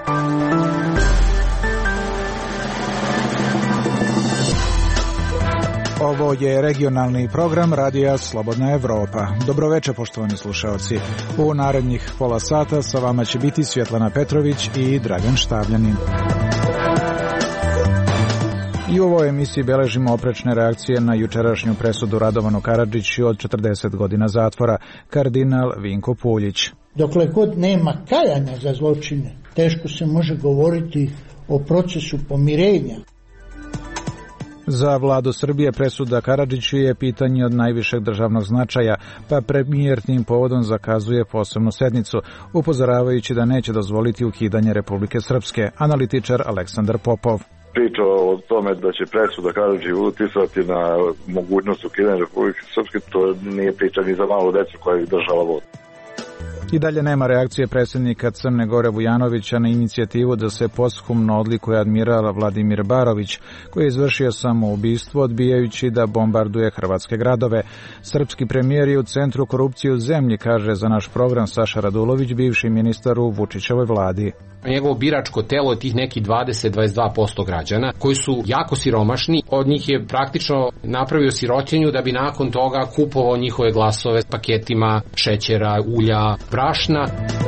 Ovo je regionalni program Radija Slobodna Evropa. Dobroveče, poštovani slušaoci. U narednih pola sata sa vama će biti Svjetlana Petrović i Dragan Štavljanin. I u ovoj emisiji beležimo oprečne reakcije na jučerašnju presudu Radovanu Karadžiću od 40 godina zatvora, kardinal Vinko Puljić. Dokle god nema kajanja za zločine, teško se može govoriti o procesu pomirenja. Za vladu Srbije presuda Karadžiću je pitanje od najvišeg državnog značaja, pa premijer tim povodom zakazuje posebnu sednicu, upozoravajući da neće dozvoliti ukidanje Republike Srpske. Analitičar Aleksandar Popov. Priča o tome da će presuda Karadžiću uticati na mogućnost ukidanja Republike Srpske, to nije priča ni za malu decu koja ih država vodi. I dalje nema reakcije predsjednika Crne Gore Vujanovića na inicijativu da se posthumno odlikuje admiral Vladimir Barović, koji je izvršio samoubistvo odbijajući da bombarduje hrvatske gradove. Srpski premijer je u centru korupcije u zemlji, kaže za naš program Saša Radulović, bivši ministar u Vučićevoj vladi. Njegovo biračko telo je tih neki 20-22% građana koji su jako siromašni. Od njih je praktično napravio sirotinju da bi nakon toga kupovao njihove glasove paketima šećera, ulja, brašna.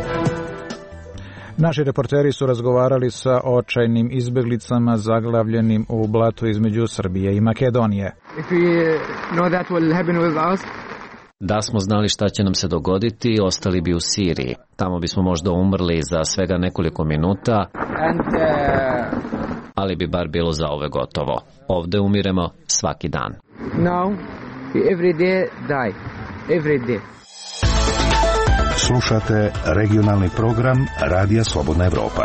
Naši reporteri su razgovarali sa očajnim izbeglicama zaglavljenim u blatu između Srbije i Makedonije. Da smo znali šta će nam se dogoditi, ostali bi u Siriji. Tamo bismo možda umrli za svega nekoliko minuta, ali bi bar bilo za ove gotovo. Ovde umiremo svaki dan. Now, every day die. Every day. Slušate regionalni program Radija Slobodna Evropa.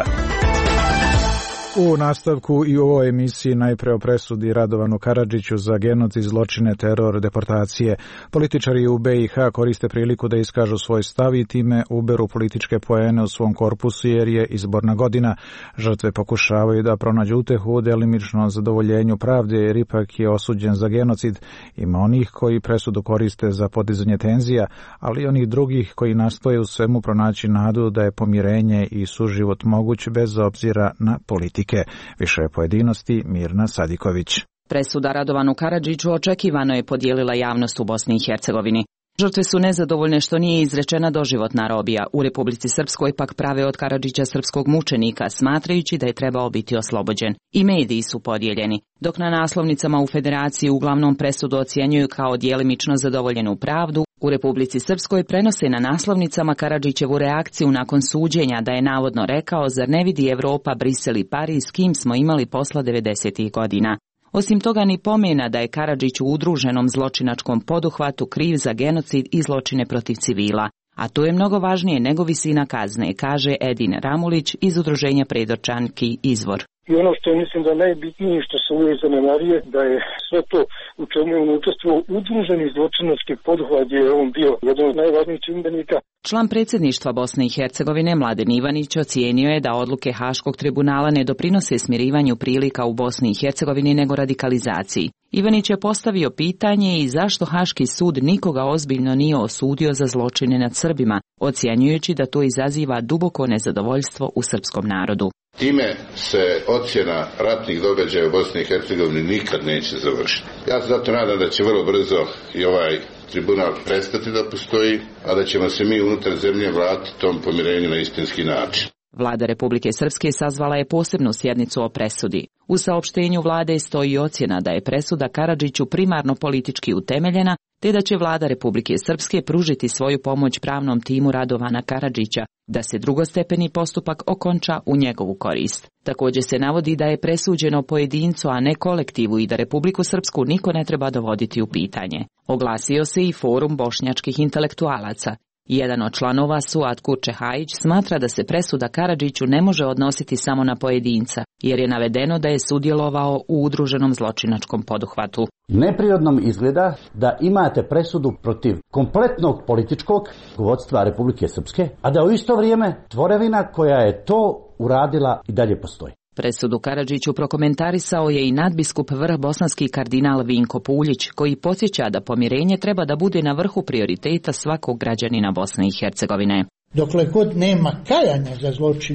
U nastavku i u ovoj emisiji najpre o presudi Radovanu Karadžiću za genocid, zločine, teror, deportacije. Političari u BiH koriste priliku da iskažu svoj stav i time uberu političke poene u svom korpusu jer je izborna godina. Žrtve pokušavaju da pronađu utehu u delimičnom zadovoljenju pravde jer ipak je osuđen za genocid. Ima onih koji presudu koriste za podizanje tenzija, ali i onih drugih koji nastoje u svemu pronaći nadu da je pomirenje i suživot moguć bez obzira na politiku. Više pojedinosti Mirna Sadiković. Presuda Radovanu Karadžiću očekivano je podijelila javnost u Bosni i Hercegovini. Žrtve su nezadovoljne što nije izrečena doživotna robija. U Republici Srpskoj pak prave od Karadžića srpskog mučenika, smatrajući da je trebao biti oslobođen. I mediji su podijeljeni, dok na naslovnicama u Federaciji uglavnom presudu ocjenjuju kao djelimično zadovoljenu pravdu, u Republici Srpskoj prenose na naslovnicama Karadžićevu reakciju nakon suđenja da je navodno rekao: zar ne vidi Evropa, Brisel i Pariz s kim smo imali posla 90. godina. Osim toga ni pomena da je Karadžić u udruženom zločinačkom poduhvatu kriv za genocid i zločine protiv civila. A to je mnogo važnije nego visina kazne, kaže Edin Ramulić iz udruženja Predorčanki Izvor. I ono što je mislim da najbitnije što se uvijek zanemaruje, da je sve to u čemu je on učestvovao udruženi zločinački poduhvat, je on bio jedan od najvažnijih čimbenika. Član predsjedništva Bosne i Hercegovine Mladen Ivanić ocijenio je da odluke Haškog tribunala ne doprinose smirivanju prilika u Bosni i Hercegovini nego radikalizaciji. Ivanić je postavio pitanje i zašto Haški sud nikoga ozbiljno nije osudio za zločine nad Srbima, ocjenjujući da to izaziva duboko nezadovoljstvo u srpskom narodu. Time se ocjena ratnih događaja u Bosni i Hercegovini nikad neće završiti. Ja se zato nadam da će vrlo brzo i ovaj tribunal prestati da postoji, a da ćemo se mi unutar zemlje vratiti tom pomirenju na istinski način. Vlada Republike Srpske sazvala je posebnu sjednicu o presudi. U saopštenju vlade stoji ocjena da je presuda Karadžiću primarno politički utemeljena, te da će vlada Republike Srpske pružiti svoju pomoć pravnom timu Radovana Karadžića, da se drugostepeni postupak okonča u njegovu korist. Također se navodi da je presuđeno pojedincu, a ne kolektivu i da Republiku Srpsku niko ne treba dovoditi u pitanje. Oglasio se i forum bošnjačkih intelektualaca. Jedan od članova, Suad Kurčehajić, smatra da se presuda Karadžiću ne može odnositi samo na pojedinca, jer je navedeno da je sudjelovao u udruženom zločinačkom poduhvatu. Neprirodnom izgleda da imate presudu protiv kompletnog političkog vodstva Republike Srpske, a da u isto vrijeme tvorevina koja je to uradila i dalje postoji. Presudu Karadžiću prokomentarisao je i nadbiskup vrh bosanski kardinal Vinko Puljić, koji podsjeća da pomirenje treba da bude na vrhu prioriteta svakog građanina Bosne i Hercegovine. Dokle god nema kajanja za zločine,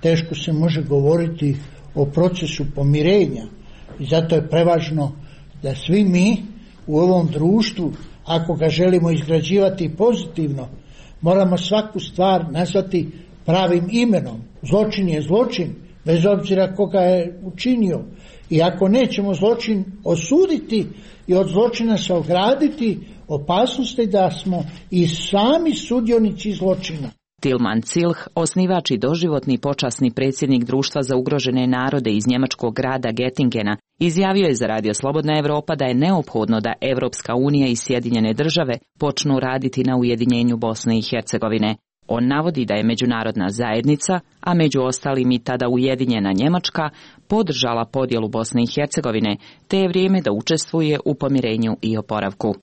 teško se može govoriti o procesu pomirenja i zato je prevažno da svi mi u ovom društvu, ako ga želimo izgrađivati pozitivno, moramo svaku stvar nazvati pravim imenom. Zločin je zločin, bez obzira koga je učinio. I ako nećemo zločin osuditi i od zločina se ograditi, opasnost je da smo i sami sudionici zločina. Tilman Cilh, osnivač i doživotni počasni predsjednik Društva za ugrožene narode iz njemačkog grada Gettingena, izjavio je za Radio Slobodna Evropa da je neophodno da Evropska unija i Sjedinjene države počnu raditi na ujedinjenju Bosne i Hercegovine. On navodi da je međunarodna zajednica, a među ostalim i tada ujedinjena Njemačka, podržala podjelu Bosne i Hercegovine, te je vrijeme da učestvuje u pomirenju i oporavku.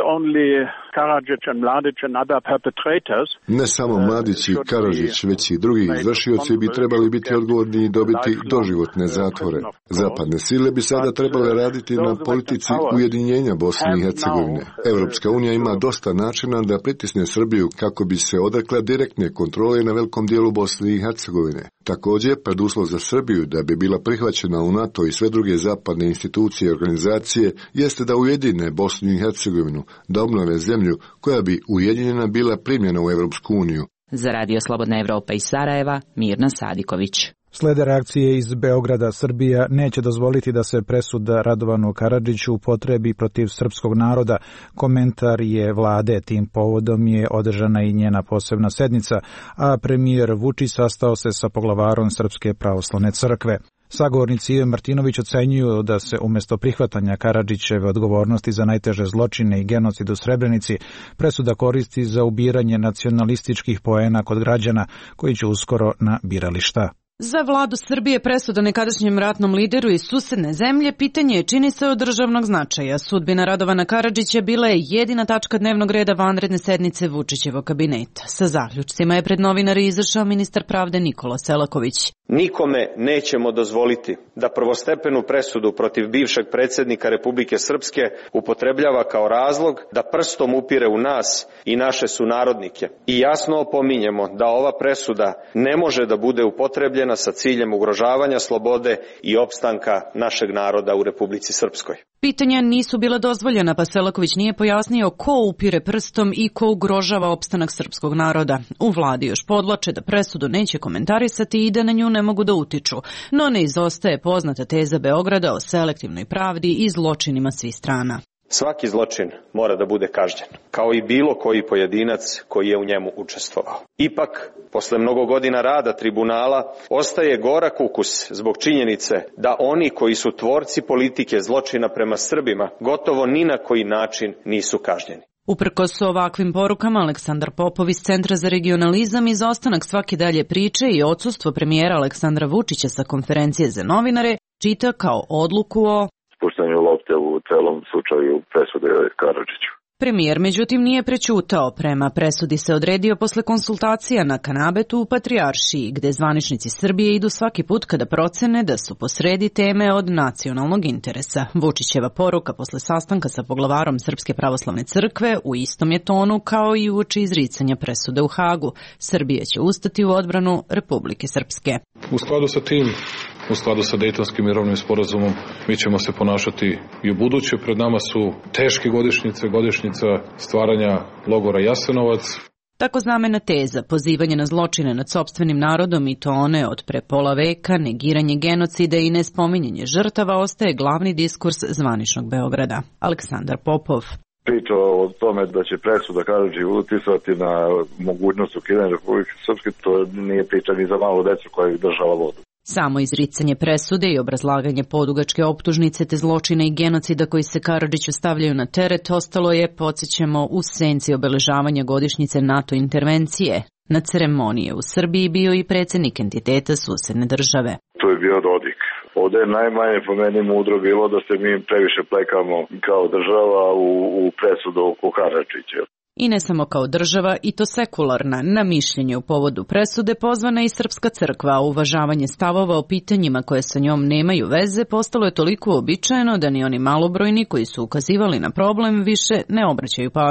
Ne samo Mladić i Karadžić, već i drugi izvršioci bi trebali biti odgovorni i dobiti doživotne zatvore. Zapadne sile bi sada trebale raditi na politici ujedinjenja Bosne i Hercegovine. Evropska unija ima dosta načina da pritisne Srbiju kako bi se odrekla direktne kontrole na velikom dijelu Bosne i Hercegovine. Također, preduslov za Srbiju da bi bila prihvaćena u NATO i sve druge zapadne institucije i organizacije jeste da ujedine Bosnu i Hercegovinu, da obnove zemlju koja bi ujedinjena bila primljena u Evropsku uniju. Za Radio Slobodna Evropa iz Sarajeva, Mirna Sadiković. Slede reakcije iz Beograda. Srbija neće dozvoliti da se presuda Radovanu Karadžiću upotrebi protiv srpskog naroda. Komentar je vlade. Tim povodom je održana i njena posebna sednica, a premijer Vučić sastao se sa poglavarom Srpske pravoslavne crkve. Sagovornici Ive Martinović ocenjuju da se umjesto prihvatanja Karadžićeve odgovornosti za najteže zločine i genocid u Srebrenici presuda koristi za ubiranje nacionalističkih poena kod građana koji će uskoro na birališta. Za vladu Srbije presuda nekadašnjem ratnom lideru iz susedne zemlje pitanje je, čini se, od državnog značaja. Sudbina Radovana Karadžića bila je jedina tačka dnevnog reda vanredne sednice Vučićevog kabineta. Sa zaključcima je pred novinare izašao ministar pravde Nikola Selaković. Nikome nećemo dozvoliti da prvostepenu presudu protiv bivšeg predsjednika Republike Srpske upotrebljava kao razlog da prstom upire u nas i naše sunarodnike. I jasno opominjemo da ova presuda ne može da bude upotrebljena sa ciljem ugrožavanja slobode i opstanka našeg naroda u Republici Srpskoj. Pitanja nisu bila dozvoljena, pa Selaković nije pojasnio ko upire prstom i ko ugrožava opstanak srpskog naroda. U vladi još podvlače da presudu neće komentarisati i da na nju ne mogu da utiču, no ne izostaje poznata teza Beograda o selektivnoj pravdi i zločinima svih strana. Svaki zločin mora da bude kažnjen, kao i bilo koji pojedinac koji je u njemu učestvovao. Ipak, posle mnogo godina rada tribunala, ostaje gorak ukus zbog činjenice da oni koji su tvorci politike zločina prema Srbima gotovo ni na koji način nisu kažnjeni. Uprkos ovakvim porukama, Aleksandar Popov iz Centra za regionalizam izostanak svake dalje priče i odsustvo premijera Aleksandra Vučića sa konferencije za novinare čita kao odluku o spuštanju lopte u celom slučaju presude Karadžiću. Premijer, međutim, nije prećutao. Prema presudi se odredio posle konsultacija na Kanabetu u Patrijaršiji, gde zvaničnici Srbije idu svaki put kada procene da su posredi teme od nacionalnog interesa. Vučićeva poruka posle sastanka sa poglavarom Srpske pravoslavne crkve u istom je tonu kao i uoči izricanja presude u Hagu. Srbija će ustati u odbranu Republike Srpske. U skladu sa tim, u skladu sa Dejtonskim mirovnim sporazumom, mi ćemo se ponašati i u buduće. Pred nama su teške godišnjica stvaranja logora Jasenovac. Tako znamena teza, pozivanje na zločine nad sopstvenim narodom i to one od pre pola veka, negiranje genocida i nespominjanje žrtava ostaje glavni diskurs zvaničnog Beograda. Aleksandar Popov. Priča o tome da će presuda Karadžić uticati na mogućnost ukidanja Republike Srpske, to nije priča ni za malu decu koja je držala vodu. Samo izricanje presude i obrazlaganje podugačke optužnice te zločina i genocida koji se Karadžiću stavljaju na teret ostalo je, podsjećamo, u senci obeležavanja godišnjice NATO intervencije. Na ceremonije u Srbiji bio i predsjednik entiteta susedne države. To je bio Dodik. Ovdje je najmanje po meni mudro bilo da se mi previše plekamo kao država u presudu oko Karadžića. I ne samo kao država, i to sekularna. Na mišljenje u povodu presude pozvana i Srpska crkva, a uvažavanje stavova o pitanjima koje sa njom nemaju veze postalo je toliko uobičajeno da ni oni malobrojni koji su ukazivali na problem više ne obraćaju pažnju.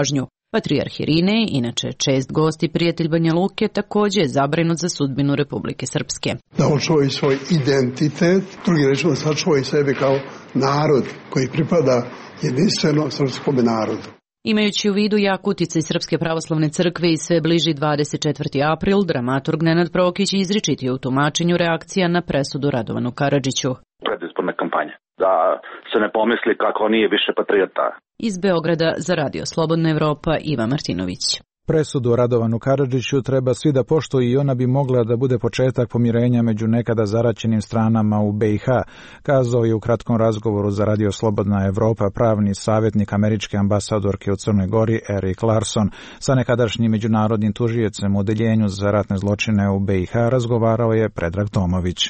Patrijarh Irinej, inače čest gost i prijatelj Banja Luke, također je zabrinut za sudbinu Republike Srpske. Da očuva svoj identitet, drugi reći da sačuva i sebe kao narod koji pripada jedinstveno srpskom narodu. Imajući u vidu jak uticaj Srpske pravoslavne crkve i sve bliži 24. april, dramaturg Nenad Prokić izričitio u tumačenju reakcija na presudu Radovanu Karadžiću. Predizborne kampanje. Da se ne pomisli kako nije više patriota. Iz Beograda za Radio Slobodna Evropa, Iva Martinović. Presudu Radovanu Karadžiću treba svi da poštuju i ona bi mogla da bude početak pomirenja među nekada zaraćenim stranama u BiH, kazao je u kratkom razgovoru za Radio Slobodna Evropa pravni savjetnik američke ambasadorke u Crnoj Gori Erik Larson. Sa nekadašnjim međunarodnim tužiocem u odeljenju za ratne zločine u BiH razgovarao je Predrag Tomović.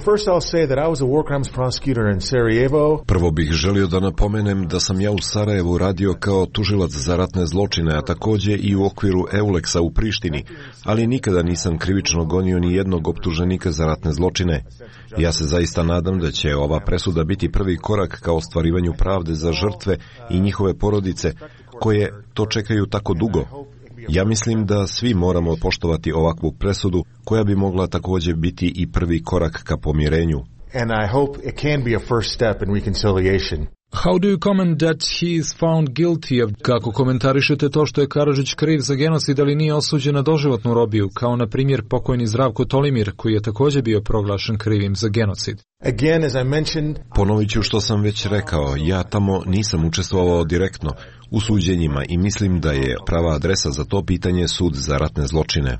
Prvo bih želio da napomenem da sam ja u Sarajevu radio kao tužilac za ratne zločine, a također i u okviru Euleksa u Prištini, ali nikada nisam krivično gonio ni jednog optuženika za ratne zločine. Ja se zaista nadam da će ova presuda biti prvi korak ka ostvarivanju pravde za žrtve i njihove porodice, koje to čekaju tako dugo. Ja mislim da svi moramo poštovati ovakvu presudu, koja bi mogla također biti i prvi korak ka pomirenju. How do you comment that he is found guilty of... Kako komentarišete to što je Karadžić kriv za genocid, ali nije osuđen na doživotnu robiju, kao na primjer pokojni Zdravko Tolimir, koji je također bio proglašen krivim za genocid? Ponovit ću što sam već rekao, ja tamo nisam učestvovao direktno u suđenjima i mislim da je prava adresa za to pitanje sud za ratne zločine.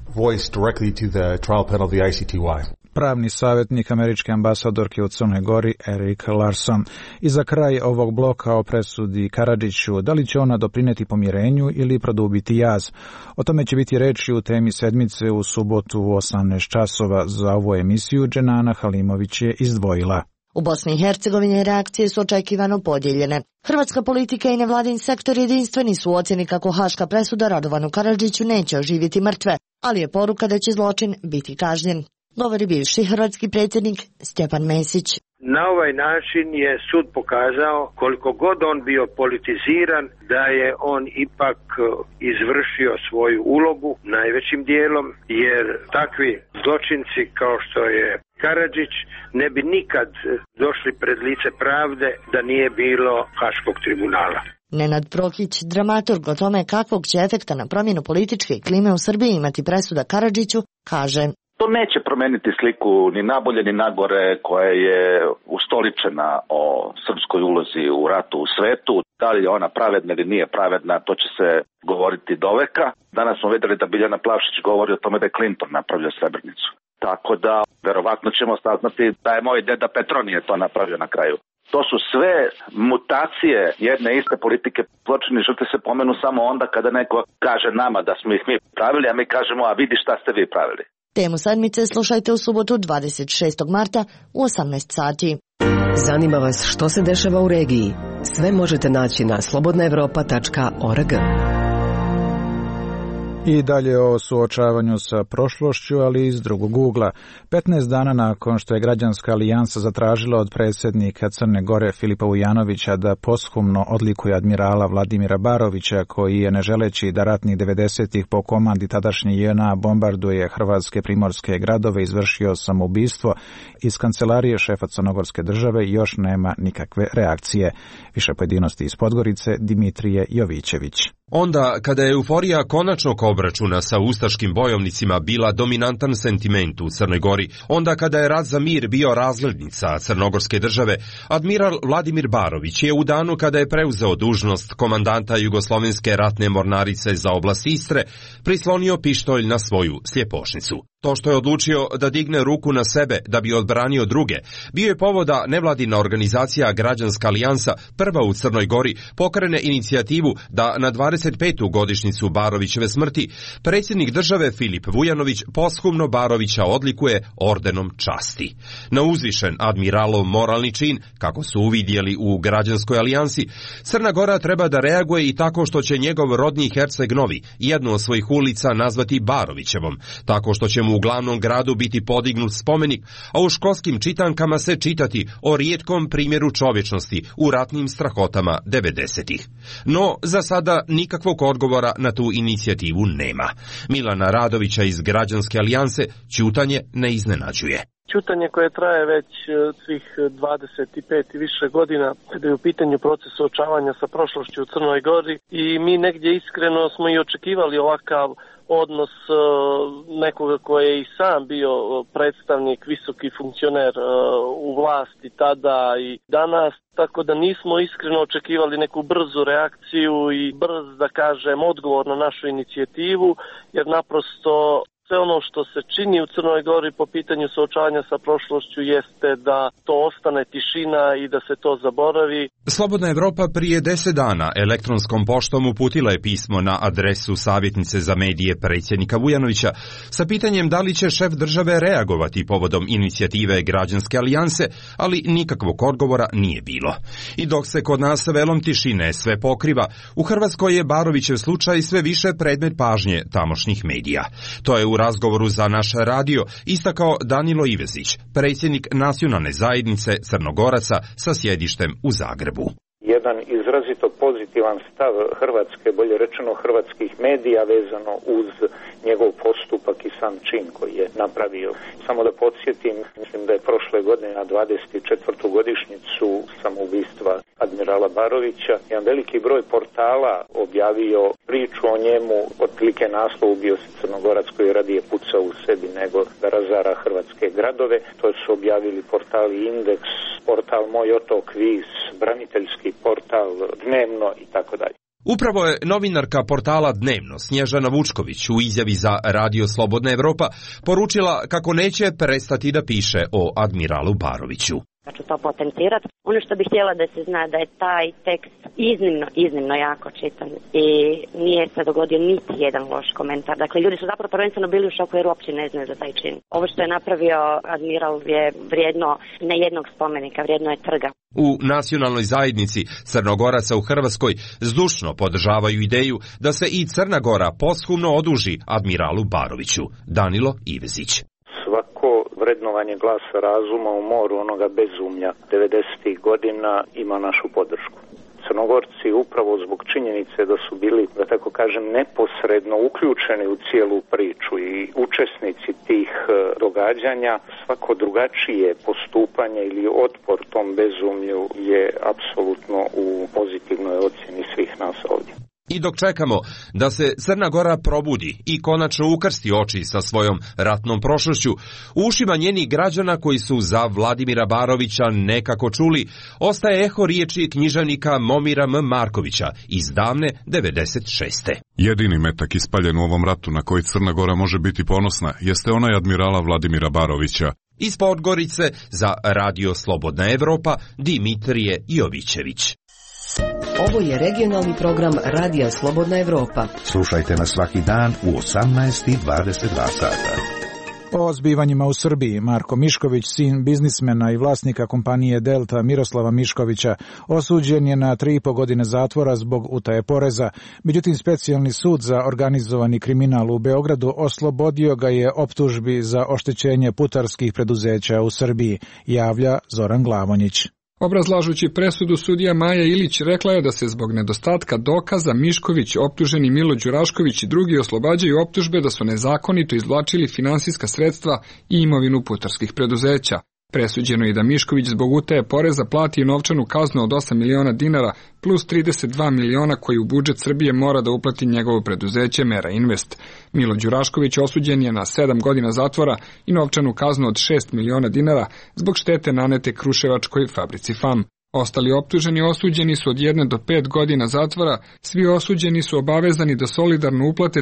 Pravni savjetnik američke ambasadorke u Crnoj Gori Erik Larson. I za kraj ovog bloka o presudi Karadžiću, da li će ona doprineti pomirenju ili produbiti jaz? O tome će biti reči u temi sedmice u subotu u 18 časova. Za ovu emisiju Dženana Halimović je izdvojila. U Bosni i Hercegovini reakcije su očekivano podijeljene. Hrvatska politika i nevladin sektor jedinstveni su u ocjeni kako haška presuda Radovanu Karadžiću neće oživjeti mrtve, ali je poruka da će zločin biti kažnjen. Govori bivši hrvatski predsjednik Stjepan Mesić. Na ovaj način je sud pokazao, koliko god on bio politiziran, da je on ipak izvršio svoju ulogu najvećim dijelom, jer takvi zločinci kao što je Karadžić ne bi nikad došli pred lice pravde da nije bilo Haškog tribunala. Nenad Prokić, dramaturg o tome kakvog će efekta na promjenu političke klime u Srbiji imati presuda Karadžiću, kaže: To neće promeniti sliku ni nabolje ni nagore koja je ustoličena o srpskoj ulozi u ratu u svetu. Da li je ona pravedna ili nije pravedna, to će se govoriti doveka. Danas smo vidjeli da Biljana Plavšić govori o tome da je Clinton napravio Srebrenicu. Tako da, verovatno ćemo saznati da je moj deda Petronije to napravio na kraju. To su sve mutacije jedne iste politike. Zločini žrtve se pomenu samo onda kada neko kaže nama da smo ih mi pravili, a mi kažemo, a vidi šta ste vi pravili. Temu sedmice slušajte u subotu 26. marta u 18 sati. Zanima vas što se dešava u regiji? Sve možete naći na slobodnaevropa.org. I dalje o suočavanju sa prošlošću, ali iz drugog ugla. 15 dana nakon što je Građanska alijansa zatražila od predsjednika Crne Gore Filipa Vujanovića da posthumno odlikuje admirala Vladimira Barovića, koji je, ne želeći da ratnih 90-ih po komandi tadašnje JNA bombarduje hrvatske primorske gradove, izvršio samoubistvo, iz kancelarije šefa crnogorske države još nema nikakve reakcije. Više pojedinosti iz Podgorice, Dimitrije Jovićević. Onda, kada je euforija konačnog obračuna sa ustaškim bojovnicima bila dominantan sentiment u Crnoj Gori, onda kada je rat za mir bio razglednica crnogorske države, admiral Vladimir Barović je u danu kada je preuzeo dužnost komandanta Jugoslovenske ratne mornarice za oblast Istre, prislonio pištolj na svoju sljepošnicu. To što je odlučio da digne ruku na sebe da bi odbranio druge, bio je povoda nevladina organizacija Građanska alijansa, prva u Crnoj Gori, pokrene inicijativu da na 25. godišnjicu Barovićeve smrti predsjednik države Filip Vujanović posthumno Barovića odlikuje ordenom časti. Na uzvišen admiralov moralni čin, kako su uvidjeli u Građanskoj alijansi, Crna Gora treba da reaguje i tako što će njegov rodni Herceg Novi jednu od svojih ulica nazvati Barovićevom, tako što će mu u glavnom gradu biti podignut spomenik, a u školskim čitankama se čitati o rijetkom primjeru čovječnosti u ratnim strahotama 90-ih. No, za sada nikakvog odgovora na tu inicijativu nema. Milana Radovića iz Građanske alijanse ćutanje ne iznenađuje. Ćutanje koje traje već svih 25 i više godina kada je u pitanju proces suočavanja sa prošlošću u Crnoj Gori i mi negdje iskreno smo i očekivali ovakav odnos nekoga koji je i sam bio predstavnik, visoki funkcioner u vlasti tada i danas, tako da nismo iskreno očekivali neku brzu reakciju i brz, da kažem, odgovor na našu inicijativu, jer naprosto sve ono što se čini u Crnoj Gori po pitanju suočavanja sa prošlošću jeste da to ostane tišina i da se to zaboravi. Slobodna Evropa prije 10 dana elektronskom poštom uputila je pismo na adresu savjetnice za medije predsjednika Vujanovića sa pitanjem da li će šef države reagovati povodom inicijative Građanske alijanse, ali nikakvog odgovora nije bilo. I dok se kod nas velom tišine sve pokriva, u Hrvatskoj je Barovićev slučaj sve više predmet pažnje tamošnjih medija. To je u razgovoru za naš radio istakao Danilo Ivezić, predsjednik nacionalne zajednice Crnogoraca sa sjedištem u Zagrebu. Jedan izrazito pozitivan stav Hrvatske, bolje rečeno hrvatskih medija vezano uz njegov postupak i sam čin koji je napravio. Samo da podsjetim, mislim da je prošle godine na 24. godišnjicu samoubistva admirala Barovića jedan veliki broj portala objavio priču o njemu, otprilike naslov bio se Crnogorac koji radije puca u sebi nego da razara hrvatske gradove. To su objavili portali Indeks, portal Moj otok Vis, braniteljski portal Dnevno i tako dalje. Upravo je novinarka portala Dnevno Snježana Vučković u izjavi za Radio Slobodna Evropa poručila kako neće prestati da piše o admiralu Baroviću. Ja ću to potencirati. Ono što bih htjela da se zna da je taj tekst iznimno jako čitan i nije se dogodio niti jedan loš komentar. Dakle, ljudi su zapravo prvenstveno bili u šoku jer uopće ne znaju za taj čin. Ovo što je napravio admiral je vrijedno ne jednog spomenika, vrijedno je trga. U nacionalnoj zajednici Crnogoraca u Hrvatskoj zdušno podržavaju ideju da se i Crna Gora posthumno oduži admiralu Baroviću. Danilo Ivezić. Svako vrednovanje glasa razuma u moru onoga bezumlja 90. godina ima našu podršku. Crnogorci upravo zbog činjenice da su bili, da tako kažem, neposredno uključeni u cijelu priču i učesnici tih događanja, svako drugačije postupanje ili otpor tom bezumlju je apsolutno u pozitivnoj ocjeni svih nas ovdje. I dok čekamo da se Crna Gora probudi i konačno ukrsti oči sa svojom ratnom prošlošću, u ušima njenih građana koji su za Vladimira Barovića nekako čuli, ostaje eho riječi književnika Momira M. Markovića iz davne 96. Jedini metak ispaljen u ovom ratu na koji Crna Gora može biti ponosna jeste onaj admirala Vladimira Barovića. Iz Podgorice za Radio Slobodna Evropa Dimitrije Jovićević. Ovo je regionalni program Radija Slobodna Evropa. Slušajte nas svaki dan u 18:22 sata. O zbivanjima u Srbiji, Marko Mišković, sin biznismena i vlasnika kompanije Delta Miroslava Miškovića, osuđen je na 3,5 godine zatvora zbog utaje poreza. Međutim, specijalni sud za organizovani kriminal u Beogradu oslobodio ga je optužbi za oštećenje putarskih preduzeća u Srbiji, javlja Zoran Glavonjić. Obrazlažući presudu, sudija Maja Ilić rekla je da se zbog nedostatka dokaza Mišković, optuženi Milo Đurašković i drugi oslobađaju optužbe da su nezakonito izvlačili finansijska sredstva i imovinu putarskih preduzeća. Presuđeno je da Mišković zbog utaje poreza plati novčanu kaznu od 8 miliona dinara plus 32 miliona koji u budžet Srbije mora da uplati njegovo preduzeće Mera Invest. Milo Đurašković osuđen je na 7 godina zatvora i novčanu kaznu od 6 miliona dinara zbog štete nanete Kruševačkoj fabrici FAM. Ostali optuženi osuđeni su od 1 do 5 godina zatvora, svi osuđeni su obavezani da solidarno uplate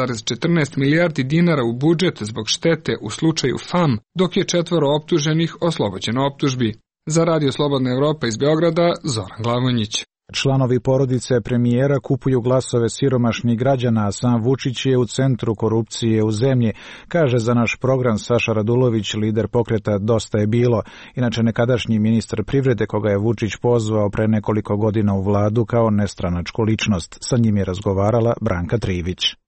3,14 milijardi dinara u budžet zbog štete u slučaju FAM, dok je 4 optuženih oslobođeno optužbi. Za Radio Slobodna Evropa iz Beograda, Zoran Glavonjić. Članovi porodice premijera kupuju glasove siromašnih građana, a sam Vučić je u centru korupcije u zemlji, kaže za naš program Saša Radulović, lider pokreta Dosta je bilo, inače nekadašnji ministar privrede koga je Vučić pozvao pre nekoliko godina u vladu kao nestranačku ličnost. Sa njim je razgovarala Branka Trivić.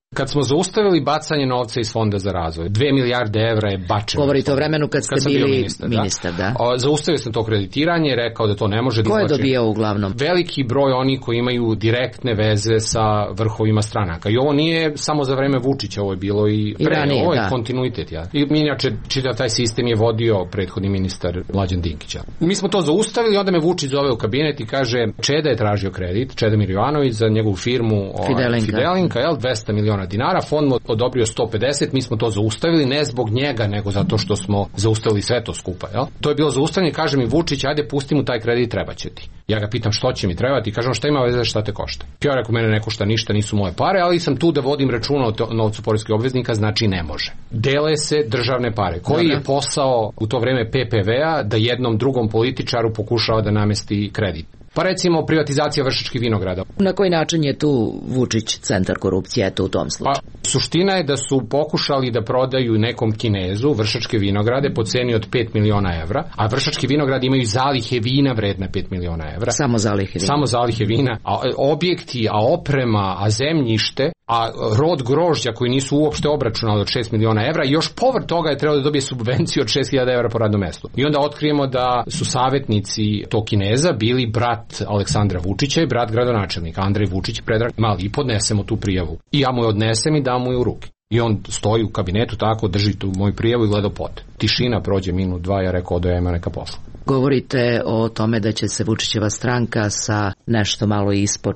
Kad smo zaustavili bacanje novca iz Fonda za razvoj, 2 milijarde evra je bačeno. Govorite o vremenu kad ste bili ministar, da? Zaustavili sam to kreditiranje, rekao da to ne može da izvlači. Ko je dobijao uglavnom? Veliki broj oni koji imaju direktne veze sa vrhovima stranaka. I ovo nije samo za vreme Vučića, ovo je bilo i pre. Ranije, ovo je kontinuitet. Ja. I inače, čitav taj sistem je vodio prethodni ministar Mlađan Dinkić. Mi smo to zaustavili, onda me Vučić zove u kabinet i kaže, Čeda je tražio kredit, Čedomir Jovanović za njegovu firmu Fidelinka, 200 miliona dinara, fond mu odobrio 150, mi smo to zaustavili, ne zbog njega, nego zato što smo zaustavili sve to skupa. Jel? To je bilo zaustavljanje, kaže mi Vučić, ajde pusti mu taj kredit, treba će ti. Ja ga pitam što će mi trebati i kažem šta ima veze, šta te košta. Ja rekao, mene ne košta ništa, nisu moje pare, ali sam tu da vodim računa o novcu poreskih obveznika, znači ne može. Dele se državne pare. Koji je posao u to vreme PPV-a da jednom drugom političaru pokušava da namesti kredit? Pa recimo privatizacija Vršačkih vinograda. Na koji način je tu Vučić centar korupcije u tom slučaju? Pa, suština je da su pokušali da prodaju nekom Kinezu Vršačke vinograde po ceni od 5 miliona evra, a Vršački vinogradi imaju zalihe vina vredne 5 miliona evra. Samo zalihe vina. Samo zalihe vina, a objekti, a oprema, a zemljište, a rod grožđa koji nisu uopšte obračunali od 6 miliona evra i još povrh toga je trebao da dobije subvenciju od 6.000 evra po radnom mestu. I onda otkrijemo da su savjetnici tog Kineza bili brat Aleksandra Vučića i brat gradonačelnika Andrej Vučić, Predrag Mali, i podnesemo tu prijavu. I ja mu je odnesem i dam mu je u ruke. I on stoji u kabinetu tako, drži tu moju prijavu i gleda pod. Tišina, prođe minut, dva, ja rekao da ja ima neka posla. Govorite o tome da će se Vučićeva stranka sa nešto malo ispod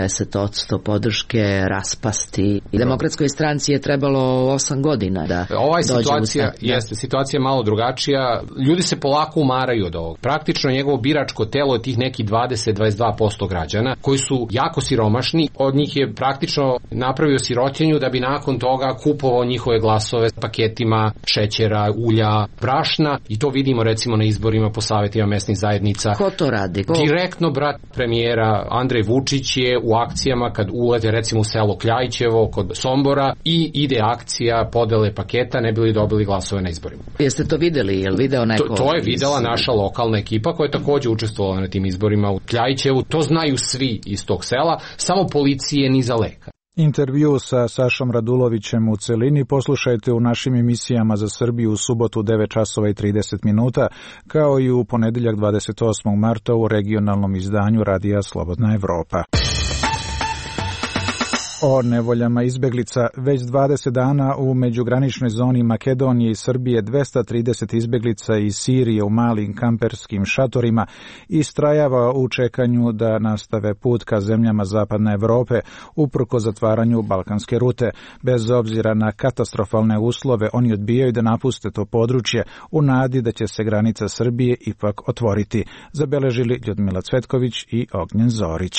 40% podrške raspasti. I Demokratskoj stranci je trebalo 8 godina da situacija je malo drugačija. Ljudi se polako umaraju od ovog. Praktično njegovo biračko telo je tih neki 20-22% građana koji su jako siromašni. Od njih je praktično napravio sirotinju da bi nakon toga kupovao njihove glasove paketima šećera, ulja, brašna i to vidimo recimo na izborima po savjetima mesnih zajednica. Ko to radi? Direktno brat premijera Andrej Vučić je u akcijama kad ulete recimo u selo Kljajićevo kod Sombora i ide akcija podele paketa ne bi li dobili glasove na izborima. Jeste to videli? Je li video neko? To je videla naša lokalna ekipa koja je također učestvovala na tim izborima u Kljajićevu. To znaju svi iz tog sela, samo policije ni za leka. Intervju sa Sašom Radulovićem u celini poslušajte u našim emisijama za Srbiju u subotu 9 časova i 30 minuta, kao i u ponedeljak 28. marta u regionalnom izdanju Radija Slobodna Evropa. O nevoljama izbeglica. Već 20 dana u međugraničnoj zoni Makedonije i Srbije 230 izbeglica iz Sirije u malim kamperskim šatorima istrajava u čekanju da nastave put ka zemljama zapadne Evrope uprko zatvaranju balkanske rute. Bez obzira na katastrofalne uslove, oni odbijaju da napuste to područje u nadi da će se granica Srbije ipak otvoriti, zabeležili Ljudmila Cvetković i Ognjen Zorić.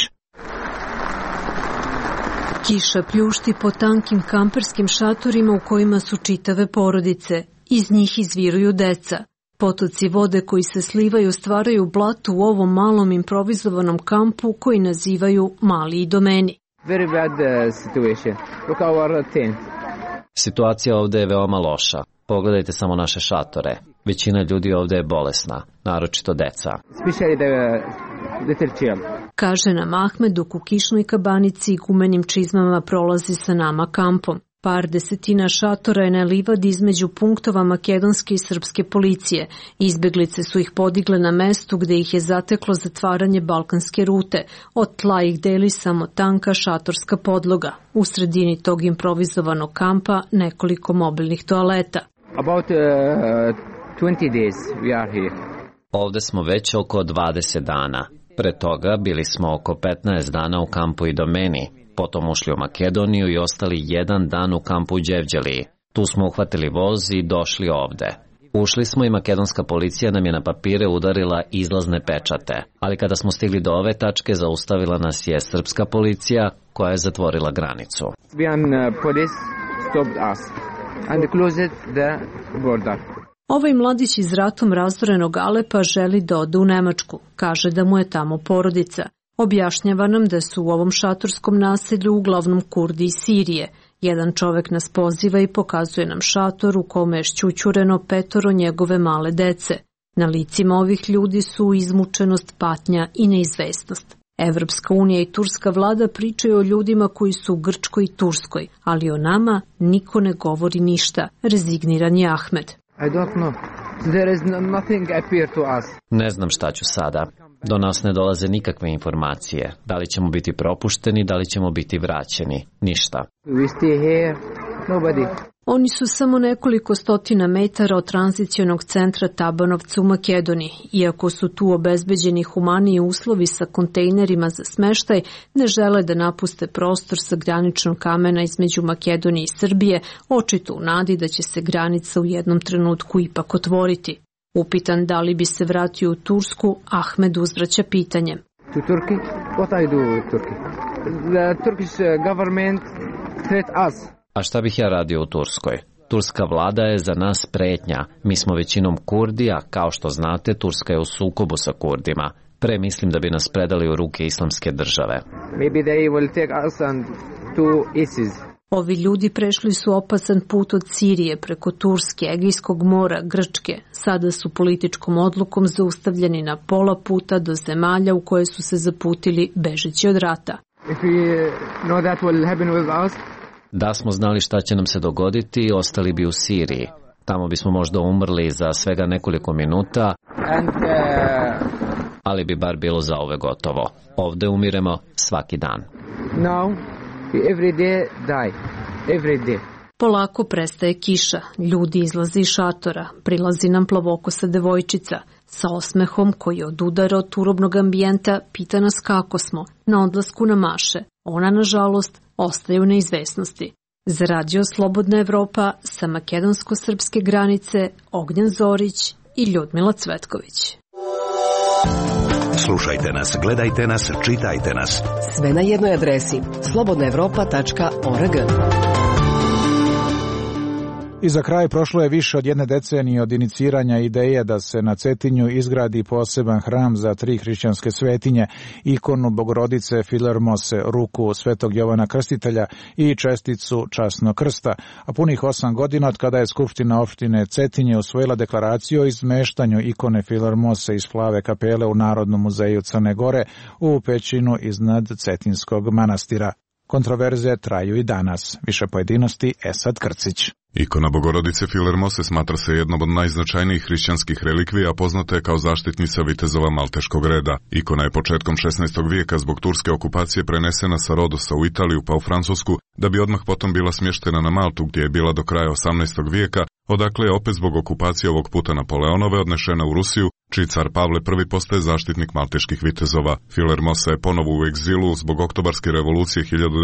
Kiša pljušti po tankim kamperskim šatorima u kojima su čitave porodice. Iz njih izviruju deca. Potoci vode koji se slivaju stvaraju blatu u ovom malom improvizovanom kampu koji nazivaju Mali Idomeni. Very bad situation. Look our tent. Situacija ovdje je veoma loša. Pogledajte samo naše šatore. Većina ljudi ovdje je bolesna, naročito deca. Especially the little children. Kaže nam Ahmed dok u kišnoj kabanici i gumenim čizmama prolazi sa nama kampom. Par desetina šatora je na livadi između punktova makedonske i srpske policije. Izbeglice su ih podigle na mestu gde ih je zateklo zatvaranje balkanske rute. Od tla ih deli samo tanka šatorska podloga. U sredini tog improvizovanog kampa nekoliko mobilnih toaleta. About 20 days we are here. Ovde smo već oko 20 dana. Pre toga bili smo oko 15 dana u kampu Idomeni, potom ušli u Makedoniju i ostali jedan dan u kampu u Đevđeliji. Tu smo uhvatili voz i došli ovde. Ušli smo i makedonska policija nam je na papire udarila izlazne pečate, ali kada smo stigli do ove tačke zaustavila nas je srpska policija koja je zatvorila granicu. Police stopped us and closed the border. Ovaj mladić iz ratom razorenog Alepa želi da ode u Nemačku. Kaže da mu je tamo porodica. Objašnjava nam da su u ovom šatorskom naselju uglavnom Kurdi iz Sirije. Jedan čovek nas poziva i pokazuje nam šator u kome je šćućureno 5 njegove male dece. Na licima ovih ljudi su izmučenost, patnja i neizvesnost. Evropska unija i turska vlada pričaju o ljudima koji su u Grčkoj i Turskoj, ali o nama niko ne govori ništa, rezigniran je Ahmed. I don't know. There is nothing appear to us. Ne znam šta ću sada. Do nas ne dolaze nikakve informacije. Da li ćemo biti propušteni, da li ćemo biti vraćeni. Ništa. We stay here. Nobody. Oni su samo nekoliko stotina metara od tranzicionog centra Tabanovca u Makedoniji. Iako su tu obezbeđeni humaniji uslovi sa kontejnerima za smeštaj, ne žele da napuste prostor sa graničnog kamena između Makedonije i Srbije, očito u nadi da će se granica u jednom trenutku ipak otvoriti. Upitan da li bi se vratio u Tursku, Ahmed uzvraća pitanjem. To Turkey? What I do with Turkey? The Turkish government threat us. A šta bih ja radio u Turskoj? Turska vlada je za nas pretnja. Mi smo većinom Kurdi, a kao što znate, Turska je u sukobu sa Kurdima. Pre mislim da bi nas predali u ruke islamske države. Maybe they will take us and to ISIS. Ovi ljudi prešli su opasan put od Sirije preko Turske, Egejskog mora, Grčke. Sada su političkom odlukom zaustavljeni na pola puta do zemalja u koje su se zaputili bežeći od rata. If we know that will happen with us, da smo znali šta će nam se dogoditi, ostali bi u Siriji. Tamo bismo možda umrli za svega nekoliko minuta, ali bi bar bilo za ove gotovo. Ovde umiremo svaki dan. Now, every day die. Every day. Polako prestaje kiša, ljudi izlaze iz šatora, prilazi nam plavokosa devojčica. Sa osmehom koji odudara od turobnog ambijenta pita nas kako smo, na odlasku na maše. Ona, nažalost, ostaje u neizvesnosti. Za Radio Slobodna Evropa sa makedonsko-srpske granice Ognjen Zorić i Ljudmila Cvetković. Slušajte nas, gledajte nas, čitajte nas. Sve na jednoj adresi slobodnaevropa.org. I za kraj, prošlo je više od jedne decenije od iniciranja ideje da se na Cetinju izgradi poseban hram za 3 hrišćanske svetinje, ikonu Bogorodice Filermose, ruku Svetog Jovana Krstitelja i česticu Časnog krsta, a punih 8 godina od kada je Skupština opštine Cetinje usvojila deklaraciju o izmeštanju ikone Filermose iz Plave kapele u Narodnom muzeju Crne Gore u pećinu iznad Cetinskog manastira. Kontroverze traju i danas. Više pojedinosti Esad Krcić. Ikona Bogorodice Filermose smatra se jednom od najznačajnijih hrišćanskih relikvija, poznata je kao zaštitnica vitezova Malteškog reda. Ikona je početkom 16. vijeka zbog turske okupacije prenesena sa Rodosa u Italiju pa u Francusku, da bi odmah potom bila smještena na Maltu gdje je bila do kraja 18. vijeka, odakle je opet zbog okupacije ovog puta Napoleonove odnešena u Rusiju, čiji car Pavle I postaje zaštitnik malteških vitezova. Filermosa je ponovo u egzilu zbog oktobarske revolucije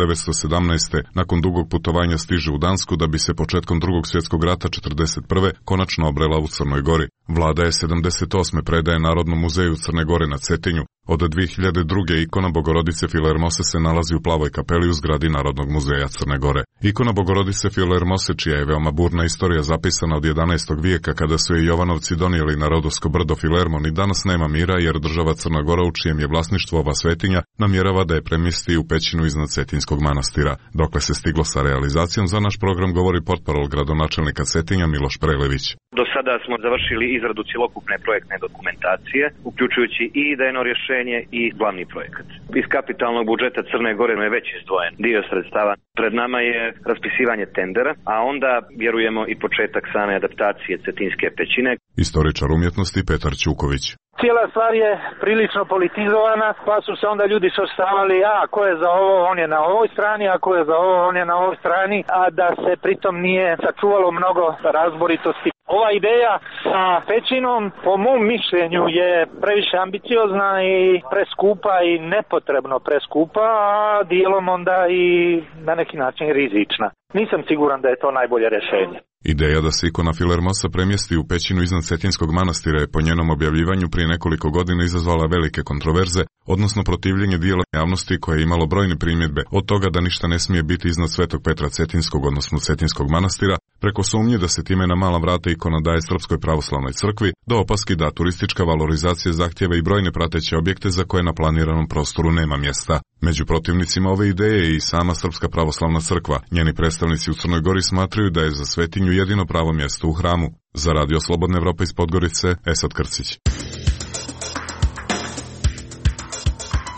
1917. Nakon dugog putovanja stiže u Dansku da bi se početkom Drugog svjetskog rata 1941. konačno obrela u Crnoj Gori. Vlada je 78. predaje Narodnom muzeju Crne Gore na Cetinju. Od 2002. ikona Bogorodice Filermose se nalazi u Plavoj kapeli u zgradi Narodnog muzeja Crne Gore. Ikona Bogorodice Filermose, čija je veoma burna istorija zapisana od 11. vijeka kada su je Jovanovci donijeli na Rodovsko brdo Filermon, i danas nema mira jer država Crna Gora, u čijem je vlasništvo ova svetinja, namjerava da je premjesti u pećinu iznad Cetinskog manastira. Dokle se stiglo sa realizacijom, za naš program govori portparol gradonačelnika Cetinja Miloš Prelević. Do sada smo završili izradu cjelokupne projektne dokumentacije, uključujući i idejno rješenje i glavni projekat. Iz kapitalnog budžeta Crne Gore je već izdvojen dio sredstava. Pred nama je raspisivanje tendera, a onda vjerujemo i početak same adaptacije Cetinske pećine. Istoričar umjetnosti Petar Ćuković. Cijela stvar je prilično politizovana, pa su se onda ljudi svrstavali, ko je za ovo, on je na ovoj strani, a ko je za ovo, on je na ovoj strani, a da se pritom nije sačuvalo mnogo razboritosti. Ova ideja sa pećinom, po mom mišljenju, je previše ambiciozna i preskupa i nepotrebno preskupa, a dijelom onda i na neki način rizična. Nisam siguran da je to najbolje rješenje. Ideja da se ikona Filermosa premjesti u pećinu iznad Cetinskog manastira je po njenom objavljivanju prije nekoliko godina izazvala velike kontroverze, odnosno protivljenje dijela javnosti koje je imalo brojne primjedbe, od toga da ništa ne smije biti iznad Svetog Petra Cetinskog, odnosno Cetinskog manastira, preko sumnje da se time na mala vrata ikona daje Srpskoj pravoslavnoj crkvi, do opaski da turistička valorizacija zahtjeva i brojne prateće objekte za koje na planiranom prostoru nema mjesta. Među protivnicima ove ideje je i sama Srpska pravoslavna crkva. Njeni predstavnici u Crnoj Gori smatraju da je za svetinju jedino pravo mjesto u hramu. Za Radio Slobodna Evropa iz Podgorice, Esad Krcić.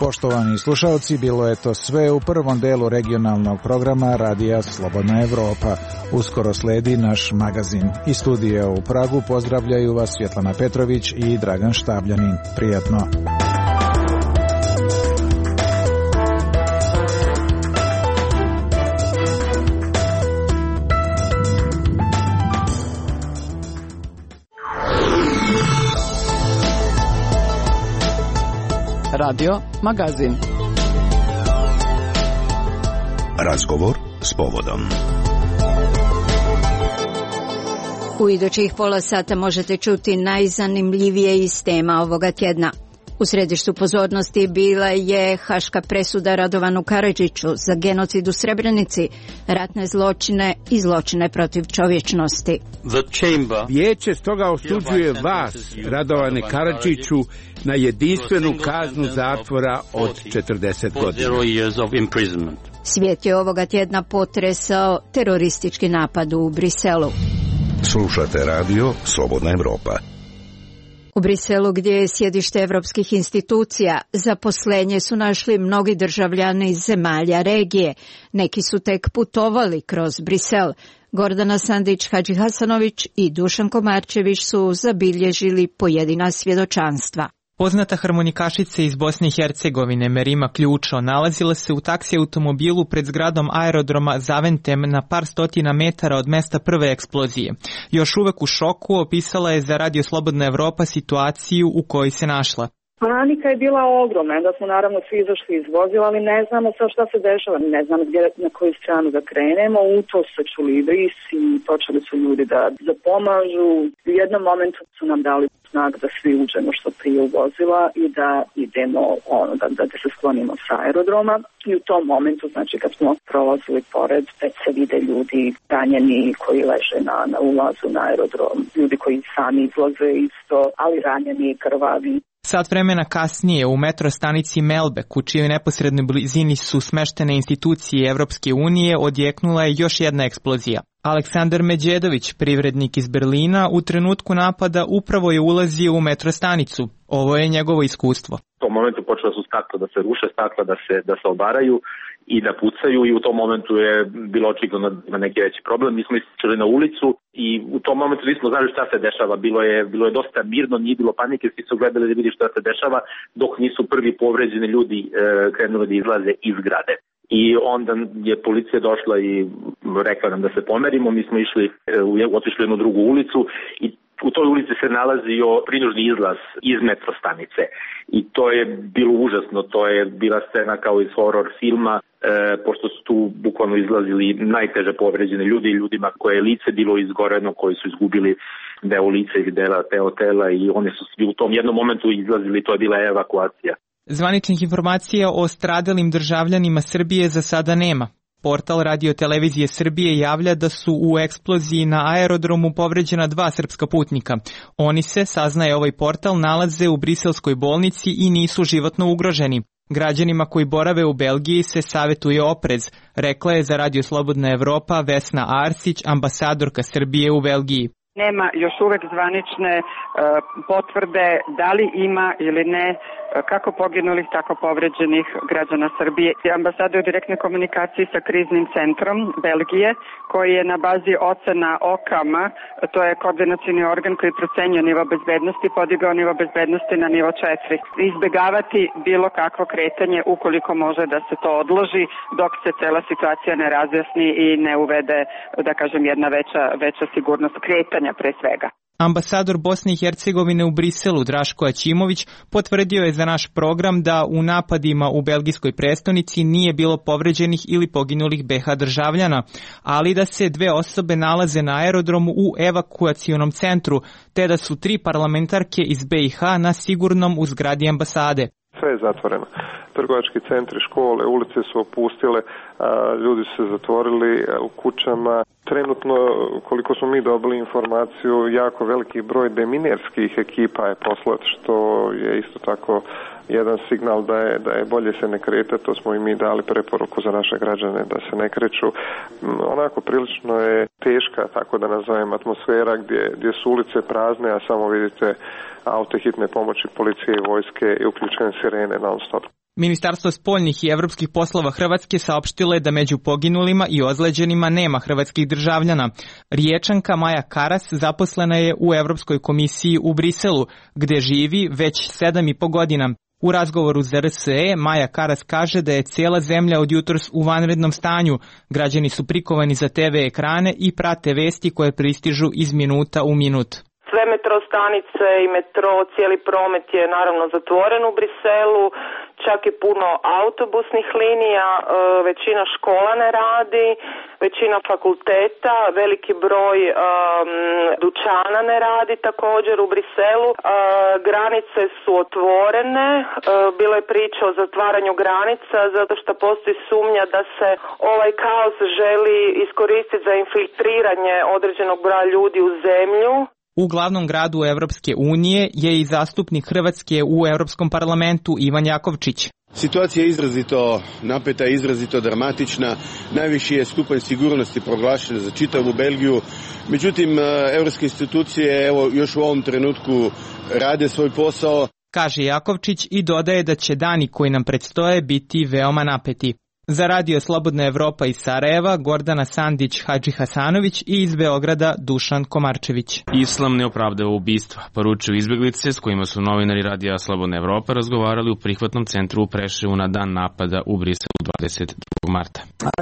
Poštovani slušalci, bilo je to sve u prvom delu regionalnog programa Radija Slobodna Evropa. Uskoro sledi naš magazin. Iz studija u Pragu pozdravljaju vas Svjetlana Petrović i Dragan Štabljanin. Prijatno. Radio Magazin. Razgovor s povodom. U idućih pola sata možete čuti najzanimljivije iz tema ovoga tjedna. U središtu pozornosti bila je haška presuda Radovanu Karadžiću za genocid u Srebrenici, ratne zločine i zločine protiv čovječnosti. Vijeće stoga osuđuje vas, Radovane Karadžiću, na jedinstvenu kaznu zatvora od 40 godina. Svijet je ovoga tjedna potresao teroristički napad u Briselu. Slušate radio Slobodna Evropa. U Briselu, gdje je sjedište evropskih institucija, zaposlenje su našli mnogi državljani iz zemalja regije. Neki su tek putovali kroz Brisel. Gordana Sandić-Hadžihasanović i Dušan Komarčević su zabilježili pojedina svjedočanstva. Poznata harmonikašica iz Bosne i Hercegovine Merima Ključo nalazila se u taksi automobilu pred zgradom aerodroma Zaventem na par stotina metara od mesta prve eksplozije. Još uvek u šoku opisala je za Radio Slobodna Evropa situaciju u kojoj se našla. Panika je bila ogromna, da smo naravno svi izašli iz vozila, ali ne znamo sad šta se dešava, ne znamo gdje, na koju stranu da krenemo. U to se čuli vis i počeli su ljudi da pomažu. U jednom momentu su nam dali znak da svi uđemo što prije u vozila i da idemo, da se sklonimo sa aerodroma. I u tom momentu, znači kad smo prolazili pored, već se vide ljudi ranjeni koji leže na ulazu na aerodrom, ljudi koji sami izlaze isto, ali ranjeni i krvavi. Sat vremena kasnije u metro stanici Melbek, u čijoj neposrednoj blizini su smeštene institucije Evropske unije, odjeknula je još jedna eksplozija. Aleksandar Međedović, privrednik iz Berlina, u trenutku napada upravo je ulazio u metro stanicu. Ovo je njegovo iskustvo. U tom momentu počela su stakla da se ruše, stakla da se obaraju i da pucaju i u tom momentu je bilo očigledno na neki veći problem. Mi smo ističali na ulicu i u tom momentu nismo znali šta se dešava. Bilo je dosta mirno, nije bilo panike, svi su gledali da vidi šta se dešava dok nisu prvi povređeni ljudi krenuli da izlaze iz zgrade. I onda je policija došla i rekla nam da se pomerimo, mi smo otišli u jednu drugu ulicu i u toj ulici se nalazio prinužni izlaz iz metro stanice i to je bilo užasno, to je bila scena kao iz horror filma, pošto su tu bukvalno izlazili najteže povređene ljudi i ljudima koje je lice bilo izgoreno, koji su izgubili deo lica ili deo tela i oni su svi u tom jednom momentu izlazili, to je bila evakuacija. Zvaničnih informacija o stradalim državljanima Srbije za sada nema. Portal Radio-televizije Srbije javlja da su u eksploziji na aerodromu povređena 2 srpska putnika. Oni se, saznaje ovaj portal, nalaze u briselskoj bolnici i nisu životno ugroženi. Građanima koji borave u Belgiji se savjetuje oprez, rekla je za Radio Slobodna Evropa Vesna Arsić, ambasadorka Srbije u Belgiji. Nema još uvek zvanične potvrde da li ima ili ne kako poginulih, tako povređenih građana Srbije. Ambasada je u direktnoj komunikaciji sa kriznim centrom Belgije, koji je na bazi ocena OCAM-a, to je koordinacioni organ koji procenjuje nivo bezbednosti, podigao nivo bezbednosti na nivo 4. Izbegavati bilo kakvo kretanje ukoliko može da se to odloži dok se cela situacija ne razjasni i ne uvede, da kažem, jedna veća sigurnost kretanja pre svega. Ambasador Bosne i Hercegovine u Briselu Draško Aćimović potvrdio je za naš program da u napadima u belgijskoj prestonici nije bilo povređenih ili poginulih BiH državljana, ali da se 2 osobe nalaze na aerodromu u evakuacionom centru, te da su 3 parlamentarke iz BiH na sigurnom u zgradi ambasade. Sve je zatvoreno. Trgovački centri, škole, ulice su opustile, ljudi su se zatvorili u kućama. Trenutno, koliko smo mi dobili informaciju, jako veliki broj deminerskih ekipa je poslat, što je isto tako jedan signal da je bolje se ne kretati. To smo i mi dali preporuku za naše građane da se ne kreću. Onako prilično je teška, tako da nazovem, atmosfera gdje su ulice prazne, a samo vidite auto hitne pomoći, policije i vojske i uključene sirene non stop. Ministarstvo spoljnih i evropskih poslova Hrvatske saopštilo je da među poginulima i ozleđenima nema hrvatskih državljana. Riječanka Maja Karas zaposlena je u Evropskoj komisiji u Briselu, gde živi već 7,5 godina. U razgovoru za RSE Maja Karas kaže da je cijela zemlja od jutros u vanrednom stanju. Građani su prikovani za TV ekrane i prate vesti koje pristižu iz minuta u minut. Sve metro stanice i metro, cijeli promet je naravno zatvoren u Briselu, čak i puno autobusnih linija, većina škola ne radi, većina fakulteta, veliki broj dućana ne radi također u Briselu. Granice su otvorene, bilo je priča o zatvaranju granica zato što postoji sumnja da se ovaj kaos želi iskoristiti za infiltriranje određenog broja ljudi u zemlju. U glavnom gradu Evropske unije je i zastupnik Hrvatske u Europskom parlamentu Ivan Jakovčić. Situacija je izrazito napeta, izrazito dramatična. Najviši je stupanj sigurnosti proglašen za čitavu Belgiju. Međutim, evropske institucije još u ovom trenutku rade svoj posao. Kaže Jakovčić i dodaje da će dani koji nam predstoje biti veoma napeti. Za Radio Slobodna Evropa iz Sarajeva, Gordana Sandić-Hadžihasanović i iz Beograda Dušan Komarčević. Islam ne opravdava ubistva, poručuju izbeglice s kojima su novinari Radija Slobodna Evropa razgovarali u prihvatnom centru u Preševu na dan napada u Briselu 22. marta.